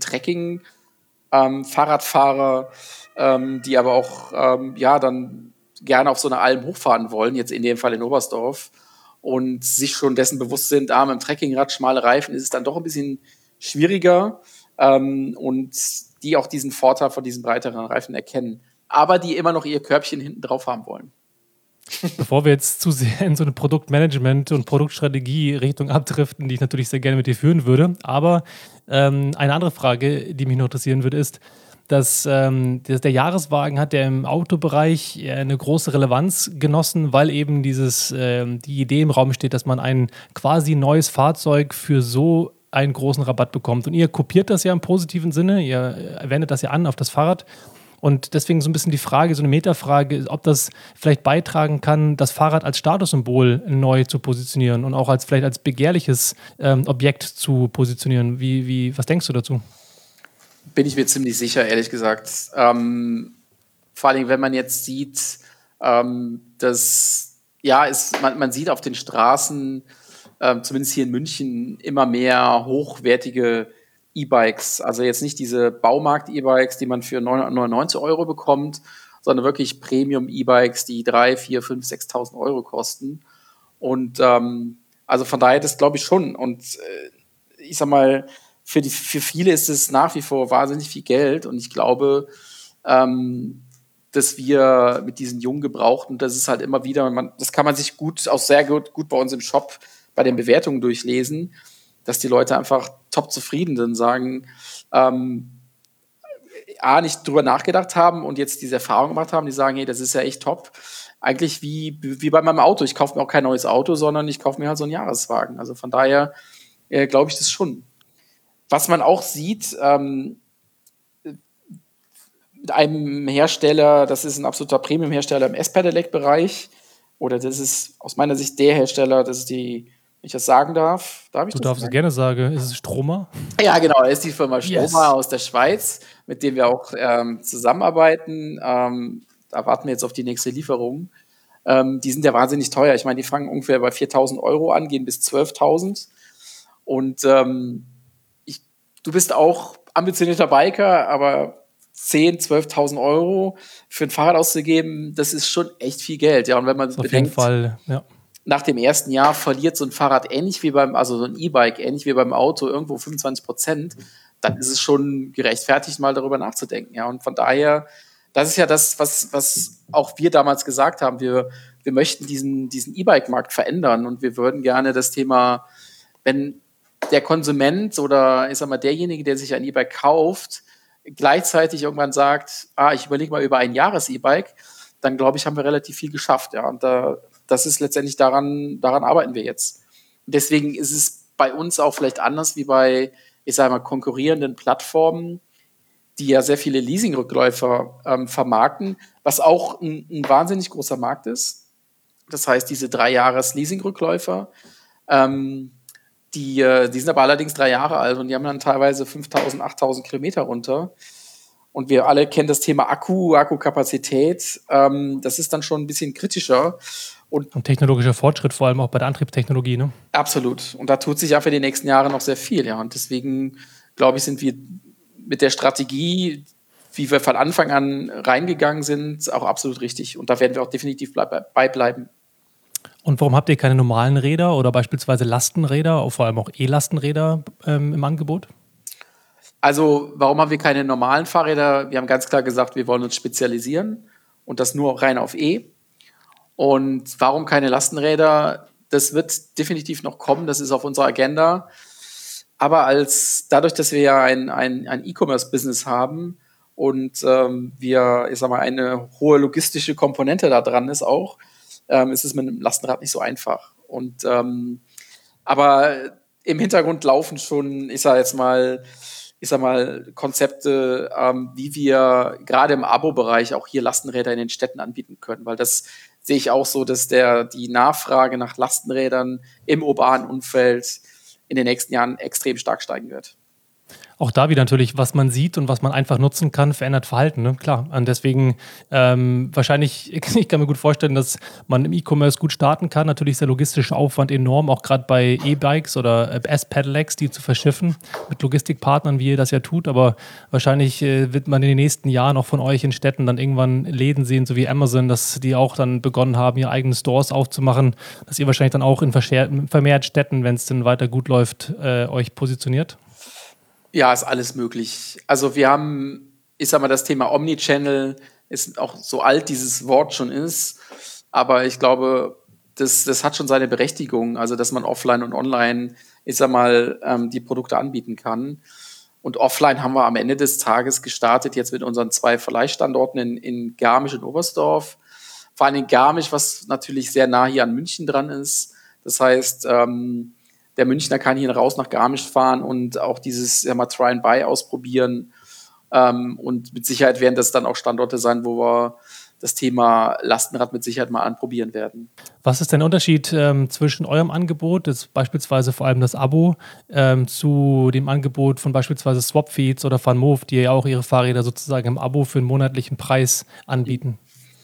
Trekking-Fahrradfahrer, ähm, ähm, die aber auch ähm, ja dann gerne auf so eine Alm hochfahren wollen, jetzt in dem Fall in Oberstdorf, und sich schon dessen bewusst sind, ah, mit dem Trekkingrad, schmale Reifen, ist es dann doch ein bisschen schwieriger ähm, und die auch diesen Vorteil von diesen breiteren Reifen erkennen, aber die immer noch ihr Körbchen hinten drauf haben wollen. Bevor wir jetzt zu sehr in so eine Produktmanagement- und Produktstrategie-Richtung abdriften, die ich natürlich sehr gerne mit dir führen würde, aber ähm, eine andere Frage, die mich noch interessieren würde, ist, dass ähm, der, der Jahreswagen hat ja im Autobereich eine große Relevanz genossen, weil eben dieses, ähm, die Idee im Raum steht, dass man ein quasi neues Fahrzeug für so einen großen Rabatt bekommt. Und ihr kopiert das ja im positiven Sinne, ihr wendet das ja an auf das Fahrrad. Und deswegen so ein bisschen die Frage, so eine Metafrage, ob das vielleicht beitragen kann, das Fahrrad als Statussymbol neu zu positionieren und auch als vielleicht als begehrliches ähm, Objekt zu positionieren. Wie, wie, was denkst du dazu? Bin ich mir ziemlich sicher, ehrlich gesagt. Ähm, vor allem, wenn man jetzt sieht, ähm, dass, ja, es, man, man sieht auf den Straßen, ähm, zumindest hier in München, immer mehr hochwertige E-Bikes. Also jetzt nicht diese Baumarkt-E-Bikes, die man für neunhundertneunundneunzig Euro bekommt, sondern wirklich Premium-E-Bikes, die drei, vier, fünf, sechstausend Euro kosten. Und ähm, also von daher, das glaube ich schon. Und äh, ich sag mal, für, die, für viele ist es nach wie vor wahnsinnig viel Geld. Und ich glaube, ähm, dass wir mit diesen jungen Gebrauchten, das ist halt immer wieder, man, das kann man sich gut, auch sehr gut, gut bei uns im Shop bei den Bewertungen durchlesen, dass die Leute einfach top zufrieden sind, sagen, ähm, A, nicht drüber nachgedacht haben und jetzt diese Erfahrung gemacht haben, die sagen, hey, das ist ja echt top. Eigentlich wie, wie bei meinem Auto. Ich kaufe mir auch kein neues Auto, sondern ich kaufe mir halt so einen Jahreswagen. Also von daher äh, glaube ich das schon. Was man auch sieht, ähm, mit einem Hersteller, das ist ein absoluter Premium-Hersteller im S-Pedelec-Bereich, oder das ist aus meiner Sicht der Hersteller, das ist die, wenn ich das sagen darf, darf ich du das darfst sagen? es gerne sagen, ist es Stroma? Ja, genau, das ist die Firma Stroma Yes. aus der Schweiz, mit dem wir auch ähm, zusammenarbeiten. Ähm, da warten wir jetzt auf die nächste Lieferung. Ähm, die sind ja wahnsinnig teuer. Ich meine, die fangen ungefähr bei viertausend Euro an, gehen bis zwölftausend. Und ähm, ich, du bist auch ambitionierter Biker, aber zehntausend, zwölftausend Euro für ein Fahrrad auszugeben, das ist schon echt viel Geld. Ja, und wenn man Auf bedenkt, jeden Fall, ja. nach dem ersten Jahr verliert so ein Fahrrad ähnlich wie beim, also so ein E-Bike, ähnlich wie beim Auto, irgendwo fünfundzwanzig Prozent, dann ist es schon gerechtfertigt, mal darüber nachzudenken. Ja, und von daher, das ist ja das, was, was auch wir damals gesagt haben. Wir, wir möchten diesen, diesen E-Bike-Markt verändern und wir würden gerne das Thema, wenn der Konsument oder ich sag mal derjenige, der sich ein E-Bike kauft, gleichzeitig irgendwann sagt, ah, ich überlege mal über ein Jahres-E-Bike, dann glaube ich, haben wir relativ viel geschafft. Ja. Und da, das ist letztendlich daran, daran arbeiten wir jetzt. Und deswegen ist es bei uns auch vielleicht anders wie bei, ich sage mal, konkurrierenden Plattformen, die ja sehr viele Leasingrückläufer ähm, vermarkten, was auch ein, ein wahnsinnig großer Markt ist. Das heißt, diese drei Jahres Leasingrückläufer, ähm, die, äh, die sind aber allerdings drei Jahre alt und die haben dann teilweise fünftausend, achttausend Kilometer runter. Und wir alle kennen das Thema Akku, Akkukapazität. Ähm, das ist dann schon ein bisschen kritischer. Und, und technologischer Fortschritt, vor allem auch bei der Antriebstechnologie, ne? Absolut. Und da tut sich ja für die nächsten Jahre noch sehr viel. Ja. Und deswegen, glaube ich, sind wir mit der Strategie, wie wir von Anfang an reingegangen sind, auch absolut richtig. Und da werden wir auch definitiv bei bleiben. Und warum habt ihr keine normalen Räder oder beispielsweise Lastenräder, vor allem auch E-Lastenräder ähm, im Angebot? Also, warum haben wir keine normalen Fahrräder? Wir haben ganz klar gesagt, wir wollen uns spezialisieren und das nur rein auf E. Und warum keine Lastenräder? Das wird definitiv noch kommen, das ist auf unserer Agenda. Aber als dadurch, dass wir ja ein, ein, ein E-Commerce-Business haben und ähm, wir, ich sag mal, eine hohe logistische Komponente da dran ist auch, ähm, ist es mit einem Lastenrad nicht so einfach. Und ähm, aber im Hintergrund laufen schon, ich sag jetzt mal, ich sag mal, Konzepte, ähm, wie wir gerade im Abo-Bereich auch hier Lastenräder in den Städten anbieten können, weil das sehe ich auch so, dass der die Nachfrage nach Lastenrädern im urbanen Umfeld in den nächsten Jahren extrem stark steigen wird. Auch da wieder natürlich, was man sieht und was man einfach nutzen kann, verändert Verhalten, ne? Klar. Und deswegen ähm, wahrscheinlich, ich kann mir gut vorstellen, dass man im E-Commerce gut starten kann. Natürlich ist der logistische Aufwand enorm, auch gerade bei E-Bikes oder S-Pedelecs, die zu verschiffen mit Logistikpartnern, wie ihr das ja tut. Aber wahrscheinlich äh, wird man in den nächsten Jahren auch von euch in Städten dann irgendwann Läden sehen, so wie Amazon, dass die auch dann begonnen haben, ihre eigenen Stores aufzumachen, dass ihr wahrscheinlich dann auch in vermehrt Städten, wenn es denn weiter gut läuft, äh, euch positioniert. Ja, ist alles möglich. Also wir haben, ich sag mal, das Thema Omnichannel ist auch so alt dieses Wort schon ist, aber ich glaube, das, das hat schon seine Berechtigung, also dass man offline und online, ich sag mal, ähm, die Produkte anbieten kann. Und offline haben wir am Ende des Tages gestartet, jetzt mit unseren zwei Verleihstandorten in, in Garmisch und Oberstdorf. Vor allem in Garmisch, was natürlich sehr nah hier an München dran ist. Das heißt, ähm, der Münchner kann hier raus nach Garmisch fahren und auch dieses ja mal Try and Buy ausprobieren. Ähm, und mit Sicherheit werden das dann auch Standorte sein, wo wir das Thema Lastenrad mit Sicherheit mal anprobieren werden. Was ist denn der Unterschied ähm, zwischen eurem Angebot, das beispielsweise vor allem das Abo, ähm, zu dem Angebot von beispielsweise Swapfeeds oder VanMoof, die ja auch ihre Fahrräder sozusagen im Abo für einen monatlichen Preis anbieten?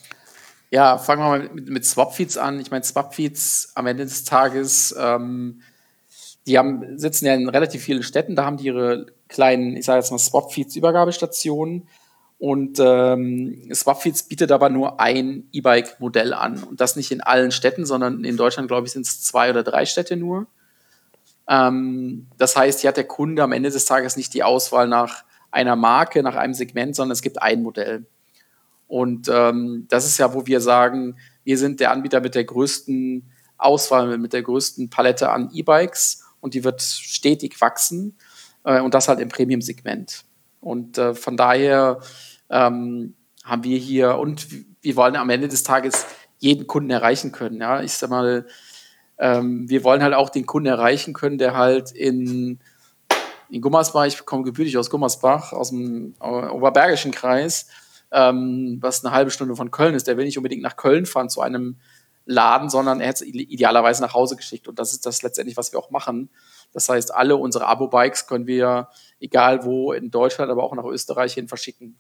Ja, fangen wir mal mit, mit Swapfeeds an. Ich meine, Swapfeeds am Ende des Tages ähm, die haben, sitzen ja in relativ vielen Städten, da haben die ihre kleinen, ich sage jetzt mal, Swapfeeds-Übergabestationen. Und ähm, Swapfeeds bietet aber nur ein E-Bike-Modell an. Und das nicht in allen Städten, sondern in Deutschland, glaube ich, sind es zwei oder drei Städte nur. Ähm, das heißt, hier hat der Kunde am Ende des Tages nicht die Auswahl nach einer Marke, nach einem Segment, sondern es gibt ein Modell. Und ähm, das ist ja, wo wir sagen, wir sind der Anbieter mit der größten Auswahl, mit der größten Palette an E-Bikes. Und die wird stetig wachsen äh, und das halt im Premium-Segment. Und äh, von daher ähm, haben wir hier, und wir wollen am Ende des Tages jeden Kunden erreichen können. Ja? Ich sag mal, ähm, wir wollen halt auch den Kunden erreichen können, der halt in, in Gummersbach, ich komme gebürtig aus Gummersbach, aus dem Oberbergischen Kreis, ähm, was eine halbe Stunde von Köln ist, der will nicht unbedingt nach Köln fahren zu einem Laden, sondern er hat es idealerweise nach Hause geschickt. Und das ist das letztendlich, was wir auch machen. Das heißt, alle unsere Abo-Bikes können wir, egal wo, in Deutschland, aber auch nach Österreich hin verschicken.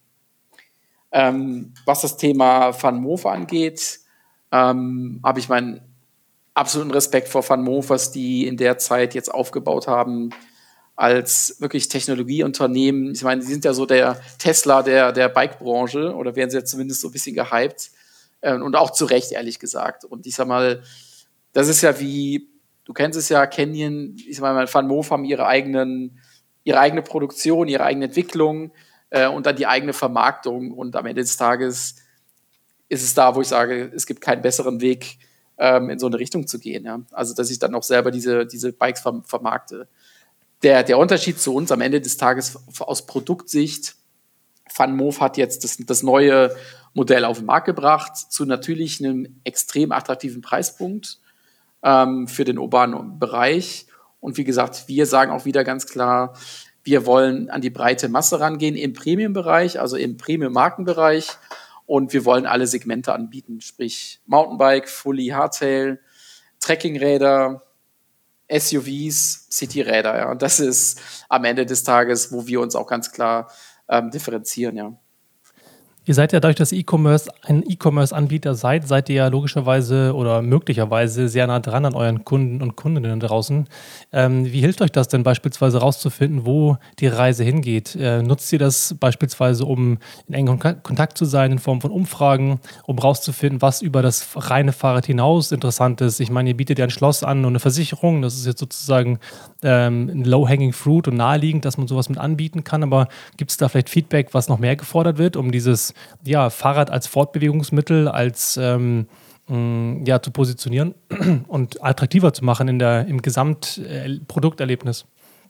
Ähm, was das Thema VanMoof angeht, ähm, habe ich meinen absoluten Respekt vor VanMoof, was die in der Zeit jetzt aufgebaut haben als wirklich Technologieunternehmen. Ich meine, die sind ja so der Tesla der, der Bike-Branche oder werden sie jetzt zumindest so ein bisschen gehypt. Und auch zu Recht, ehrlich gesagt. Und ich sag mal, das ist ja wie, du kennst es ja, Canyon, ich sag mal, VanMoof haben ihre eigenen, ihre eigene Produktion, ihre eigene Entwicklung äh, und dann die eigene Vermarktung. Und am Ende des Tages ist es da, wo ich sage, es gibt keinen besseren Weg, ähm, in so eine Richtung zu gehen. Ja? Also, dass ich dann auch selber diese, diese Bikes vermarkte. Der, der Unterschied zu uns am Ende des Tages aus Produktsicht Funmove hat jetzt das, das neue Modell auf den Markt gebracht, zu natürlich einem extrem attraktiven Preispunkt ähm, für den urbanen Bereich. Und wie gesagt, wir sagen auch wieder ganz klar, wir wollen an die breite Masse rangehen im Premium-Bereich, also im Premium-Markenbereich. Und wir wollen alle Segmente anbieten, sprich Mountainbike, Fully Hardtail, Trekkingräder, S U Vs, Cityräder. Ja. Und das ist am Ende des Tages, wo wir uns auch ganz klar ähm, differenzieren, ja. Ihr seid ja dadurch, dass ihr E-Commerce ein E-Commerce-Anbieter seid, seid ihr ja logischerweise oder möglicherweise sehr nah dran an euren Kunden und Kundinnen draußen. Ähm, wie hilft euch das denn beispielsweise rauszufinden, wo die Reise hingeht? Äh, nutzt ihr das beispielsweise, um in engen Kontakt zu sein in Form von Umfragen, um rauszufinden, was über das reine Fahrrad hinaus interessant ist? Ich meine, ihr bietet ja ein Schloss an und eine Versicherung. Das ist jetzt sozusagen ähm, ein Low-Hanging Fruit und naheliegend, dass man sowas mit anbieten kann. Aber gibt es da vielleicht Feedback, was noch mehr gefordert wird, um dieses ja, Fahrrad als Fortbewegungsmittel, als ähm, mh, ja, zu positionieren und attraktiver zu machen in der, im Gesamtprodukterlebnis?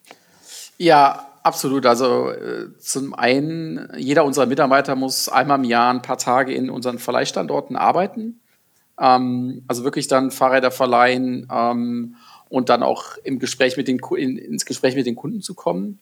Ja, absolut. Also äh, zum einen, jeder unserer Mitarbeiter muss einmal im Jahr ein paar Tage in unseren Verleihstandorten arbeiten. Ähm, also wirklich dann Fahrräder verleihen ähm, und dann auch im Gespräch mit den, in, ins Gespräch mit den Kunden zu kommen.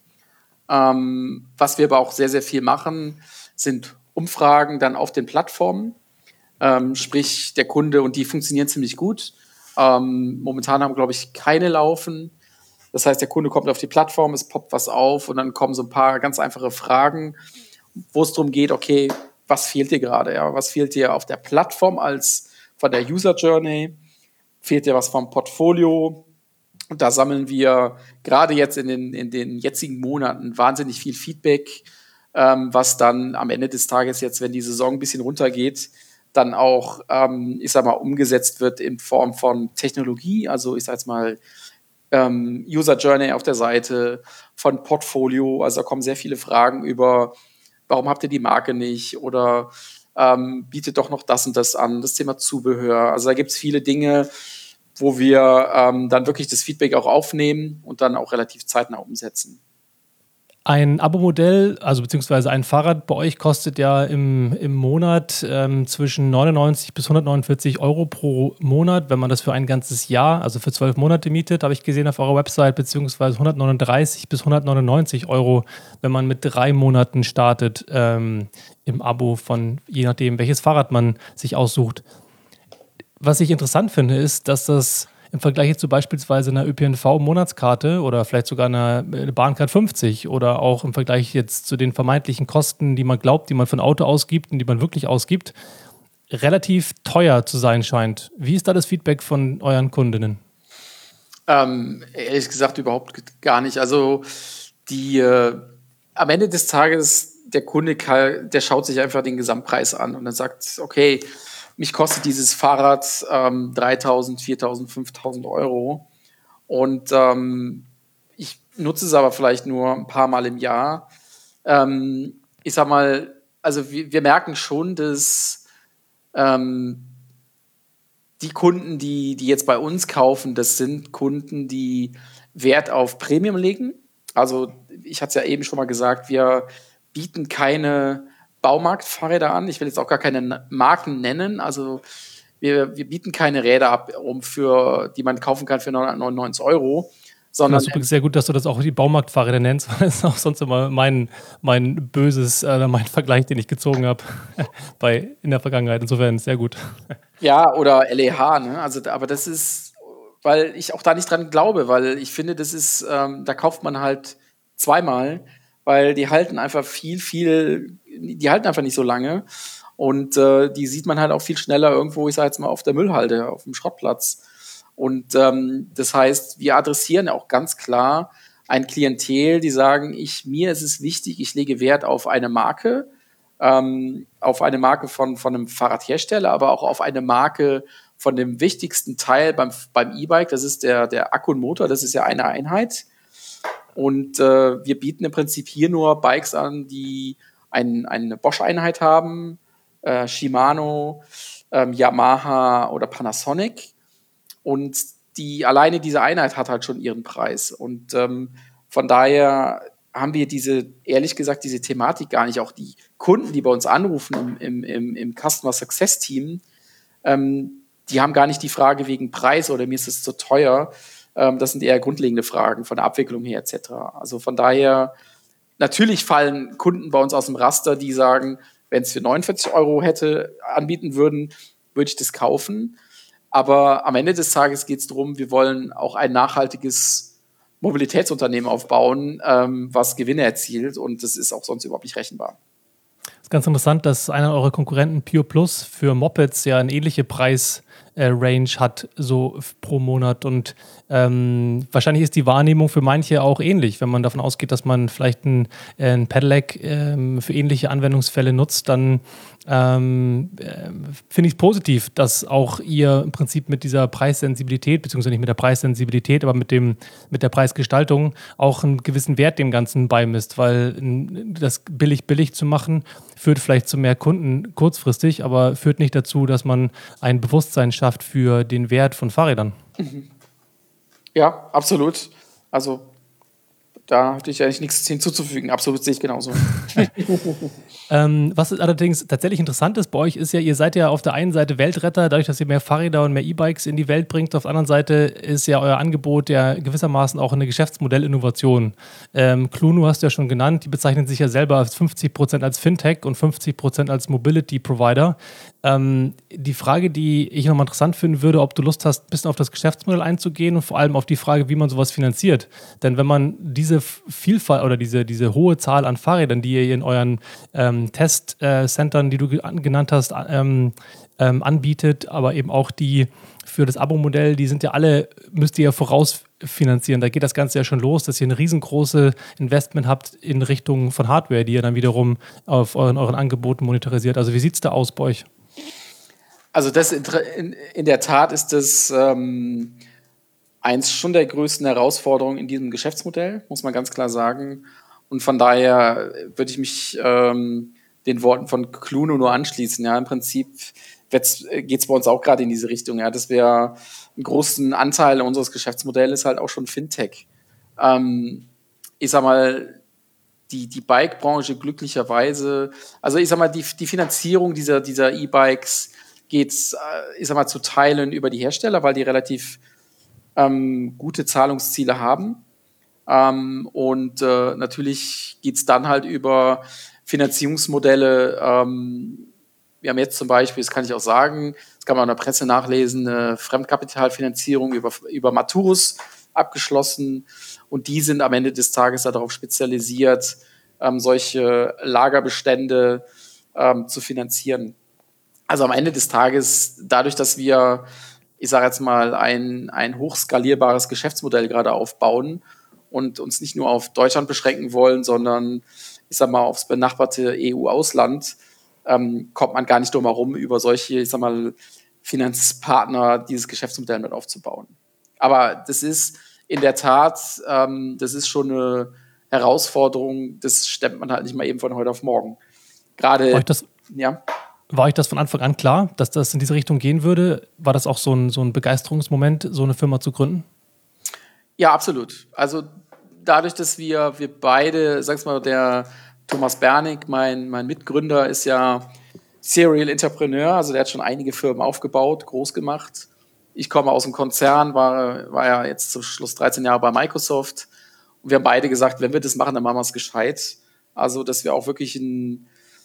Ähm, was wir aber auch sehr, sehr viel machen, sind Umfragen dann auf den Plattformen, ähm, sprich der Kunde, und die funktionieren ziemlich gut. Ähm, momentan haben, glaube ich, keine laufen. Das heißt, der Kunde kommt auf die Plattform, es poppt was auf und dann kommen so ein paar ganz einfache Fragen, wo es darum geht, okay, was fehlt dir gerade? Ja? Was fehlt dir auf der Plattform als von der User Journey? Fehlt dir was vom Portfolio? Und da sammeln wir gerade jetzt in den, in den jetzigen Monaten wahnsinnig viel Feedback, ähm, was dann am Ende des Tages jetzt, wenn die Saison ein bisschen runtergeht, dann auch, ähm, ich sag mal, umgesetzt wird in Form von Technologie. Also ich sag jetzt mal, ähm, User Journey auf der Seite, von Portfolio. Also da kommen sehr viele Fragen über, warum habt ihr die Marke nicht? Oder ähm, bietet doch noch das und das an, das Thema Zubehör. Also da gibt es viele Dinge, wo wir ähm, dann wirklich das Feedback auch aufnehmen und dann auch relativ zeitnah umsetzen. Ein Abo-Modell, also beziehungsweise ein Fahrrad bei euch kostet ja im, im Monat ähm, zwischen neunundneunzig bis hundertneunundvierzig Euro pro Monat, wenn man das für ein ganzes Jahr, also für zwölf Monate mietet, habe ich gesehen auf eurer Website, beziehungsweise hundertneununddreißig bis hundertneunundneunzig Euro, wenn man mit drei Monaten startet ähm, im Abo von, je nachdem, welches Fahrrad man sich aussucht. Was ich interessant finde, ist, dass das im Vergleich zu beispielsweise einer Ö P N V-Monatskarte oder vielleicht sogar einer Bahncard fünfzig oder auch im Vergleich jetzt zu den vermeintlichen Kosten, die man glaubt, die man für ein Auto ausgibt und die man wirklich ausgibt, relativ teuer zu sein scheint. Wie ist da das Feedback von euren Kundinnen? Ähm, ehrlich gesagt überhaupt gar nicht. Also die äh, am Ende des Tages, der Kunde, der schaut sich einfach den Gesamtpreis an und dann sagt, okay, mich kostet dieses Fahrrad ähm, dreitausend, viertausend, fünftausend Euro und ähm, ich nutze es aber vielleicht nur ein paar Mal im Jahr. Ähm, ich sag mal, also wir, wir merken schon, dass ähm, die Kunden, die, die jetzt bei uns kaufen, das sind Kunden, die Wert auf Premium legen. Also ich hatte es ja eben schon mal gesagt, wir bieten keine Baumarktfahrräder an. Ich will jetzt auch gar keine Marken nennen. Also wir, wir bieten keine Räder ab, um für, die man kaufen kann für neunhundertneunundneunzig Euro. Sondern das ist übrigens sehr gut, dass du das auch die Baumarktfahrräder nennst, weil das ist auch sonst immer mein, mein böses, äh, mein Vergleich, den ich gezogen habe bei in der Vergangenheit. Insofern sehr gut. Ja, oder L E H, ne? Also, aber das ist, weil ich auch da nicht dran glaube, weil ich finde, das ist, ähm, da kauft man halt zweimal, weil die halten einfach viel, viel, die halten einfach nicht so lange. Und äh, die sieht man halt auch viel schneller irgendwo, ich sage jetzt mal, auf der Müllhalde, auf dem Schrottplatz. Und ähm, das heißt, wir adressieren auch ganz klar ein Klientel, die sagen, ich, mir ist es wichtig, ich lege Wert auf eine Marke, ähm, auf eine Marke von, von einem Fahrradhersteller, aber auch auf eine Marke von dem wichtigsten Teil beim, beim E-Bike, das ist der, der Akku und Motor, das ist ja eine Einheit. Und äh, wir bieten im Prinzip hier nur Bikes an, die ein, eine Bosch-Einheit haben, äh, Shimano, ähm, Yamaha oder Panasonic. Und die alleine diese Einheit hat halt schon ihren Preis. Und ähm, von daher haben wir diese, ehrlich gesagt, diese Thematik gar nicht. Auch die Kunden, die bei uns anrufen im, im, im Customer Success Team, ähm, die haben gar nicht die Frage wegen Preis oder mir ist es zu teuer. Ähm, das sind eher grundlegende Fragen von der Abwicklung her et cetera. Also von daher, natürlich fallen Kunden bei uns aus dem Raster, die sagen, wenn es für neunundvierzig Euro hätte anbieten würden, würde ich das kaufen. Aber am Ende des Tages geht es darum, wir wollen auch ein nachhaltiges Mobilitätsunternehmen aufbauen, ähm, was Gewinne erzielt, und das ist auch sonst überhaupt nicht rechenbar. Es ist ganz interessant, dass einer eurer Konkurrenten, Pure Plus, für Mopeds ja eine ähnliche Preisrange äh, hat, so pro Monat, und ähm, wahrscheinlich ist die Wahrnehmung für manche auch ähnlich, wenn man davon ausgeht, dass man vielleicht ein, ein Pedelec ähm, für ähnliche Anwendungsfälle nutzt, dann ähm, äh, finde ich es positiv, dass auch ihr im Prinzip mit dieser Preissensibilität, beziehungsweise nicht mit der Preissensibilität, aber mit, dem, mit der Preisgestaltung auch einen gewissen Wert dem Ganzen beimisst, weil das billig billig zu machen, führt vielleicht zu mehr Kunden kurzfristig, aber führt nicht dazu, dass man ein Bewusstsein schafft für den Wert von Fahrrädern. Ja, absolut. Also da hatte ich eigentlich nichts hinzuzufügen. Absolut, sehe ich genauso. ähm, was allerdings tatsächlich interessant ist bei euch, ist ja, ihr seid ja auf der einen Seite Weltretter, dadurch, dass ihr mehr Fahrräder und mehr E-Bikes in die Welt bringt. Auf der anderen Seite ist ja euer Angebot ja gewissermaßen auch eine Geschäftsmodellinnovation. Ähm, Cluno hast du ja schon genannt, die bezeichnen sich ja selber als fünfzig Prozent als Fintech und fünfzig Prozent als Mobility-Provider. Ähm, die Frage, die ich nochmal interessant finden würde, ob du Lust hast, ein bisschen auf das Geschäftsmodell einzugehen und vor allem auf die Frage, wie man sowas finanziert. Denn wenn man diese Vielfalt oder diese, diese hohe Zahl an Fahrrädern, die ihr in euren ähm, Testcentern, äh, die du ge- genannt hast, ähm, ähm, anbietet, aber eben auch die für das Abo-Modell, die sind ja alle, müsst ihr ja vorausfinanzieren. Da geht das Ganze ja schon los, dass ihr ein riesengroßes Investment habt in Richtung von Hardware, die ihr dann wiederum auf euren, euren Angeboten monetarisiert. Also wie sieht es da aus bei euch? Also das in, in, in der Tat ist das ähm, eins schon der größten Herausforderungen in diesem Geschäftsmodell, muss man ganz klar sagen. Und von daher würde ich mich ähm, den Worten von Cluno nur anschließen. Ja, im Prinzip geht es bei uns auch gerade in diese Richtung, ja, dass wir einen großen Anteil unseres Geschäftsmodells halt auch schon Fintech. Ähm, ich sag mal, die, die Bike-Branche glücklicherweise, also ich sag mal, die, die Finanzierung dieser, dieser E-Bikes geht, ich sag mal, zu Teilen über die Hersteller, weil die relativ ähm, gute Zahlungsziele haben. Ähm, und äh, natürlich geht es dann halt über Finanzierungsmodelle. Ähm, wir haben jetzt zum Beispiel, das kann ich auch sagen, das kann man in der Presse nachlesen, eine Fremdkapitalfinanzierung über, über Maturus abgeschlossen. Und die sind am Ende des Tages darauf spezialisiert, ähm, solche Lagerbestände ähm, zu finanzieren. Also am Ende des Tages, dadurch, dass wir, ich sage jetzt mal, ein, ein hochskalierbares Geschäftsmodell gerade aufbauen und uns nicht nur auf Deutschland beschränken wollen, sondern, ich sag mal, aufs benachbarte E U-Ausland, ähm, kommt man gar nicht drum herum, über solche, ich sag mal, Finanzpartner dieses Geschäftsmodell mit aufzubauen. Aber das ist in der Tat, ähm, das ist schon eine Herausforderung, das stemmt man halt nicht mal eben von heute auf morgen. Gerade, War euch das, ja. War euch das von Anfang an klar, dass das in diese Richtung gehen würde? War das auch so ein, so ein Begeisterungsmoment, so eine Firma zu gründen? Ja, absolut. Also dadurch, dass wir, wir beide, sag's mal, der Thomas Bernig, mein, mein Mitgründer, ist ja Serial Entrepreneur, also der hat schon einige Firmen aufgebaut, groß gemacht. Ich komme aus dem Konzern, war, war ja jetzt zum Schluss dreizehn Jahre bei Microsoft. Und wir haben beide gesagt, wenn wir das machen, dann machen wir es gescheit. Also, dass wir auch wirklich ein,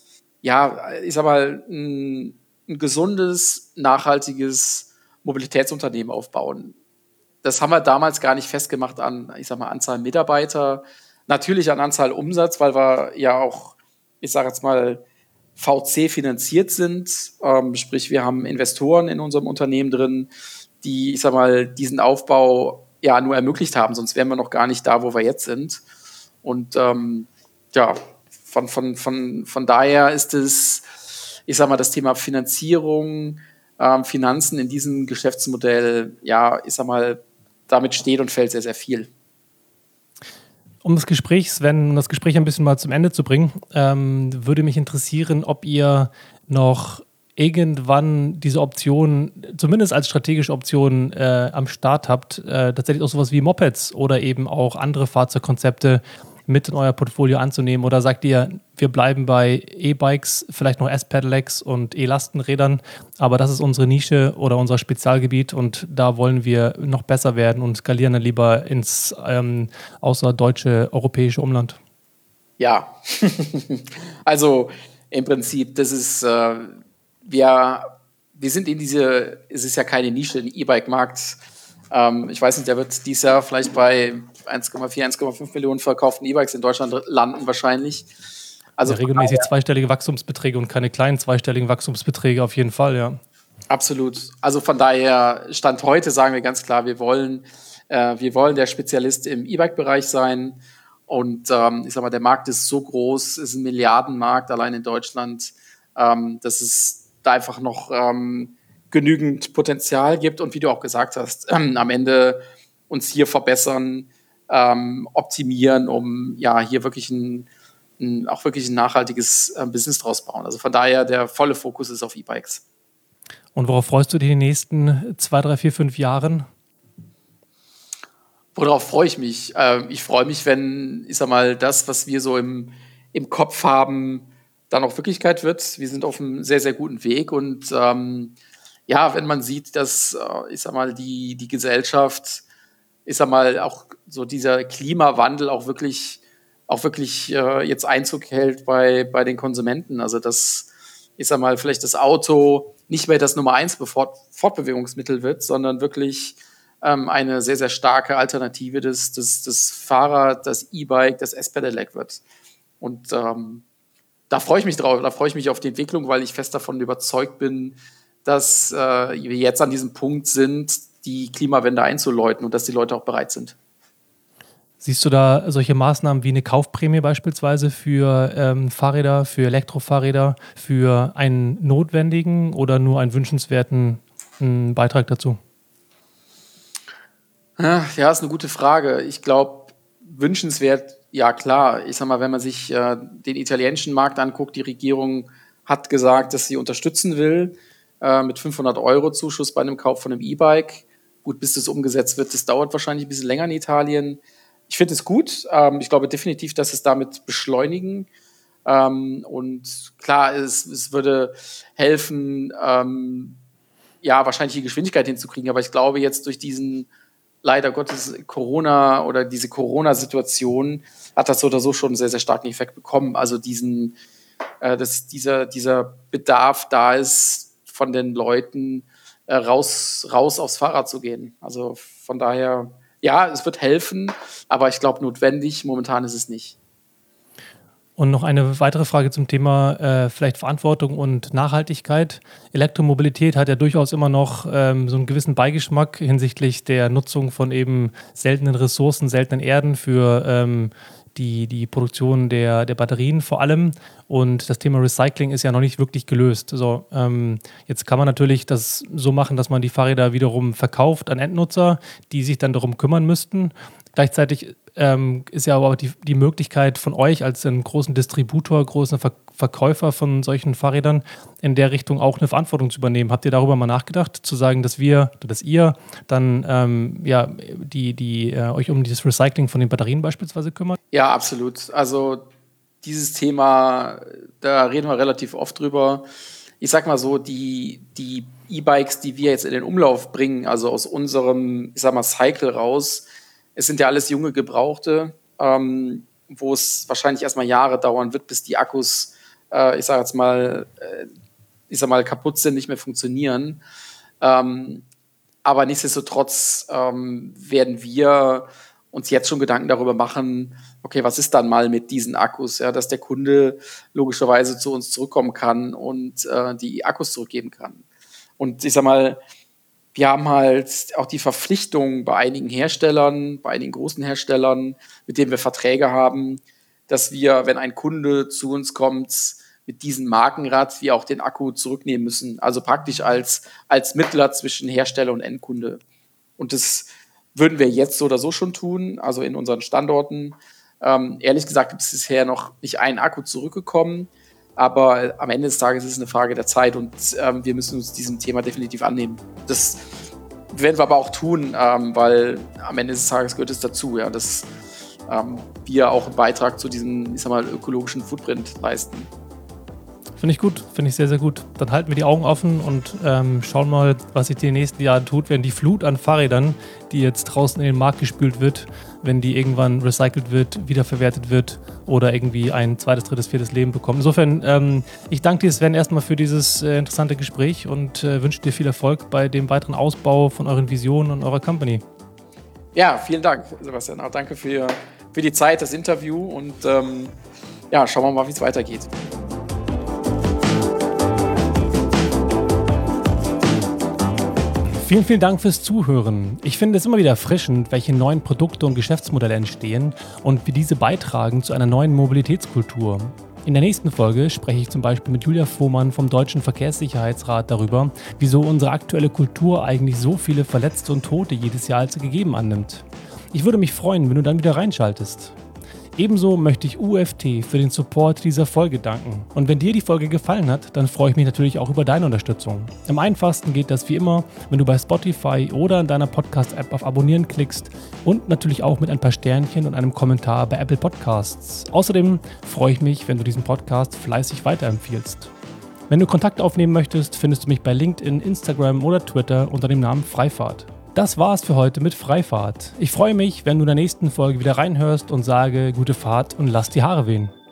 ja, ich sag mal, ein, ein gesundes, nachhaltiges Mobilitätsunternehmen aufbauen. Das haben wir damals gar nicht festgemacht an, ich sag mal, Anzahl Mitarbeiter, natürlich an Anzahl Umsatz, weil wir ja auch, ich sage jetzt mal, V C finanziert sind, ähm, sprich wir haben Investoren in unserem Unternehmen drin, die, ich sag mal, diesen Aufbau ja nur ermöglicht haben, sonst wären wir noch gar nicht da, wo wir jetzt sind. Und ähm, ja, von, von, von, von daher ist es, ich sag mal, das Thema Finanzierung, ähm, Finanzen in diesem Geschäftsmodell, ja, ich sag mal, damit steht und fällt sehr, sehr viel. Um das Gespräch, Sven, um das Gespräch ein bisschen mal zum Ende zu bringen, ähm, würde mich interessieren, ob ihr noch irgendwann diese Option, zumindest als strategische Option äh, am Start habt, äh, tatsächlich auch sowas wie Mopeds oder eben auch andere Fahrzeugkonzepte mit in euer Portfolio anzunehmen? Oder sagt ihr, wir bleiben bei E-Bikes, vielleicht noch S-Pedelecs und E-Lastenrädern, aber das ist unsere Nische oder unser Spezialgebiet und da wollen wir noch besser werden und skalieren dann lieber ins ähm, außerdeutsche, europäische Umland? Ja, also im Prinzip, das ist, äh, wir, wir sind in diese, es ist ja keine Nische im E-Bike-Markt. Ähm, ich weiß nicht, der wird dieses Jahr vielleicht bei eins Komma vier, eins Komma fünf Millionen verkauften E-Bikes in Deutschland landen wahrscheinlich. Also ja, regelmäßig daher, zweistellige Wachstumsbeträge und keine kleinen zweistelligen Wachstumsbeträge auf jeden Fall, ja. Absolut. Also von daher, Stand heute sagen wir ganz klar, wir wollen, äh, wir wollen der Spezialist im E-Bike-Bereich sein. Und ähm, ich sag mal, der Markt ist so groß, ist ein Milliardenmarkt allein in Deutschland, ähm, dass es da einfach noch ähm, genügend Potenzial gibt und wie du auch gesagt hast, ähm, am Ende uns hier verbessern, ähm, optimieren, um ja hier wirklich ein, ein auch wirklich ein nachhaltiges äh, Business draus bauen. Also von daher der volle Fokus ist auf E-Bikes. Und worauf freust du dich in den nächsten zwei, drei, vier, fünf Jahren? Worauf freue ich mich? Ähm, ich freue mich, wenn, ich sag mal, das, was wir so im, im Kopf haben, dann auch Wirklichkeit wird. Wir sind auf einem sehr, sehr guten Weg und ähm, ja, wenn man sieht, dass, äh, ich sag mal, die, die Gesellschaft, ich sag mal, auch so dieser Klimawandel auch wirklich, auch wirklich äh, jetzt Einzug hält bei, bei den Konsumenten. Also, dass, ich sag mal, vielleicht das Auto nicht mehr das Nummer eins Fort- Fortbewegungsmittel wird, sondern wirklich ähm, eine sehr, sehr starke Alternative des, des, des Fahrrad, das E-Bike, das S-Pedelec wird. Und ähm, da freue ich mich drauf, da freue ich mich auf die Entwicklung, weil ich fest davon überzeugt bin, dass äh, wir jetzt an diesem Punkt sind, die Klimawende einzuläuten und dass die Leute auch bereit sind. Siehst du da solche Maßnahmen wie eine Kaufprämie beispielsweise für ähm, Fahrräder, für Elektrofahrräder, für einen notwendigen oder nur einen wünschenswerten einen Beitrag dazu? Ja, ist eine gute Frage. Ich glaube, wünschenswert, ja klar. Ich sag mal, wenn man sich äh, den italienischen Markt anguckt, die Regierung hat gesagt, dass sie unterstützen will äh, mit fünfhundert Euro Zuschuss bei einem Kauf von einem E-Bike. Gut, bis das umgesetzt wird, das dauert wahrscheinlich ein bisschen länger in Italien. Ich finde es gut. Ähm, ich glaube definitiv, dass es damit beschleunigen. Ähm, und klar, es, es würde helfen, ähm, ja, wahrscheinlich die Geschwindigkeit hinzukriegen. Aber ich glaube jetzt durch diesen leider Gottes Corona oder diese Corona-Situation hat das so oder so schon einen sehr, sehr starken Effekt bekommen. Also diesen, äh, dass dieser, dieser Bedarf da ist, von den Leuten äh, raus, raus aufs Fahrrad zu gehen. Also von daher, ja, es wird helfen, aber ich glaube, notwendig momentan ist es nicht. Und noch eine weitere Frage zum Thema äh, vielleicht Verantwortung und Nachhaltigkeit. Elektromobilität hat ja durchaus immer noch ähm, so einen gewissen Beigeschmack hinsichtlich der Nutzung von eben seltenen Ressourcen, seltenen Erden für ähm, die, die Produktion der, der Batterien vor allem. Und das Thema Recycling ist ja noch nicht wirklich gelöst. So, ähm, jetzt kann man natürlich das so machen, dass man die Fahrräder wiederum verkauft an Endnutzer, die sich dann darum kümmern müssten. Gleichzeitig ähm, ist ja aber die, die Möglichkeit von euch als einem großen Distributor, großen Ver- Verkäufer von solchen Fahrrädern in der Richtung auch eine Verantwortung zu übernehmen. Habt ihr darüber mal nachgedacht, zu sagen, dass wir, dass ihr dann ähm, ja, die, die, äh, euch um dieses Recycling von den Batterien beispielsweise kümmert? Ja, absolut. Also dieses Thema, da reden wir relativ oft drüber. Ich sag mal so, die, die E-Bikes, die wir jetzt in den Umlauf bringen, also aus unserem, ich sag mal, Cycle raus, es sind ja alles junge Gebrauchte, ähm, wo es wahrscheinlich erstmal Jahre dauern wird, bis die Akkus, äh, ich sag jetzt mal, äh, ich sag mal, kaputt sind, nicht mehr funktionieren. Ähm, aber nichtsdestotrotz ähm, werden wir uns jetzt schon Gedanken darüber machen, okay, was ist dann mal mit diesen Akkus, ja, dass der Kunde logischerweise zu uns zurückkommen kann und äh, die Akkus zurückgeben kann. Und ich sag mal, wir haben halt auch die Verpflichtung bei einigen Herstellern, bei einigen großen Herstellern, mit denen wir Verträge haben, dass wir, wenn ein Kunde zu uns kommt, mit diesem Markenrad wir auch den Akku zurücknehmen müssen. Also praktisch als, als Mittler zwischen Hersteller und Endkunde. Und das würden wir jetzt so oder so schon tun, also in unseren Standorten. Ähm, ehrlich gesagt ist bisher noch nicht ein Akku zurückgekommen. Aber am Ende des Tages ist es eine Frage der Zeit und ähm, wir müssen uns diesem Thema definitiv annehmen. Das werden wir aber auch tun, ähm, weil am Ende des Tages gehört es dazu. Ja. Das ähm, wir auch einen Beitrag zu diesem, ich sag mal, ökologischen Footprint leisten. Finde ich gut, finde ich sehr, sehr gut. Dann halten wir die Augen offen und ähm, schauen mal, was sich in den nächsten Jahren tut, wenn die Flut an Fahrrädern, die jetzt draußen in den Markt gespült wird, wenn die irgendwann recycelt wird, wiederverwertet wird oder irgendwie ein zweites, drittes, viertes Leben bekommt. Insofern, ähm, ich danke dir, Sven, erstmal für dieses äh, interessante Gespräch und äh, wünsche dir viel Erfolg bei dem weiteren Ausbau von euren Visionen und eurer Company. Ja, vielen Dank, Sebastian. Auch danke für, für die Zeit, das Interview und ähm, ja, schauen wir mal, wie es weitergeht. Vielen, vielen Dank fürs Zuhören. Ich finde es immer wieder erfrischend, welche neuen Produkte und Geschäftsmodelle entstehen und wie diese beitragen zu einer neuen Mobilitätskultur. In der nächsten Folge spreche ich zum Beispiel mit Julia Fuhrmann vom Deutschen Verkehrssicherheitsrat darüber, wieso unsere aktuelle Kultur eigentlich so viele Verletzte und Tote jedes Jahr als gegeben annimmt. Ich würde mich freuen, wenn du dann wieder reinschaltest. Ebenso möchte ich U F T für den Support dieser Folge danken. Und wenn dir die Folge gefallen hat, dann freue ich mich natürlich auch über deine Unterstützung. Am einfachsten geht das wie immer, wenn du bei Spotify oder in deiner Podcast-App auf Abonnieren klickst und natürlich auch mit ein paar Sternchen und einem Kommentar bei Apple Podcasts. Außerdem freue ich mich, wenn du diesen Podcast fleißig weiterempfiehlst. Wenn du Kontakt aufnehmen möchtest, findest du mich bei LinkedIn, Instagram oder Twitter unter dem Namen Freifahrt. Das war's für heute mit Freifahrt. Ich freue mich, wenn du in der nächsten Folge wieder reinhörst und sage gute Fahrt und lass die Haare wehen.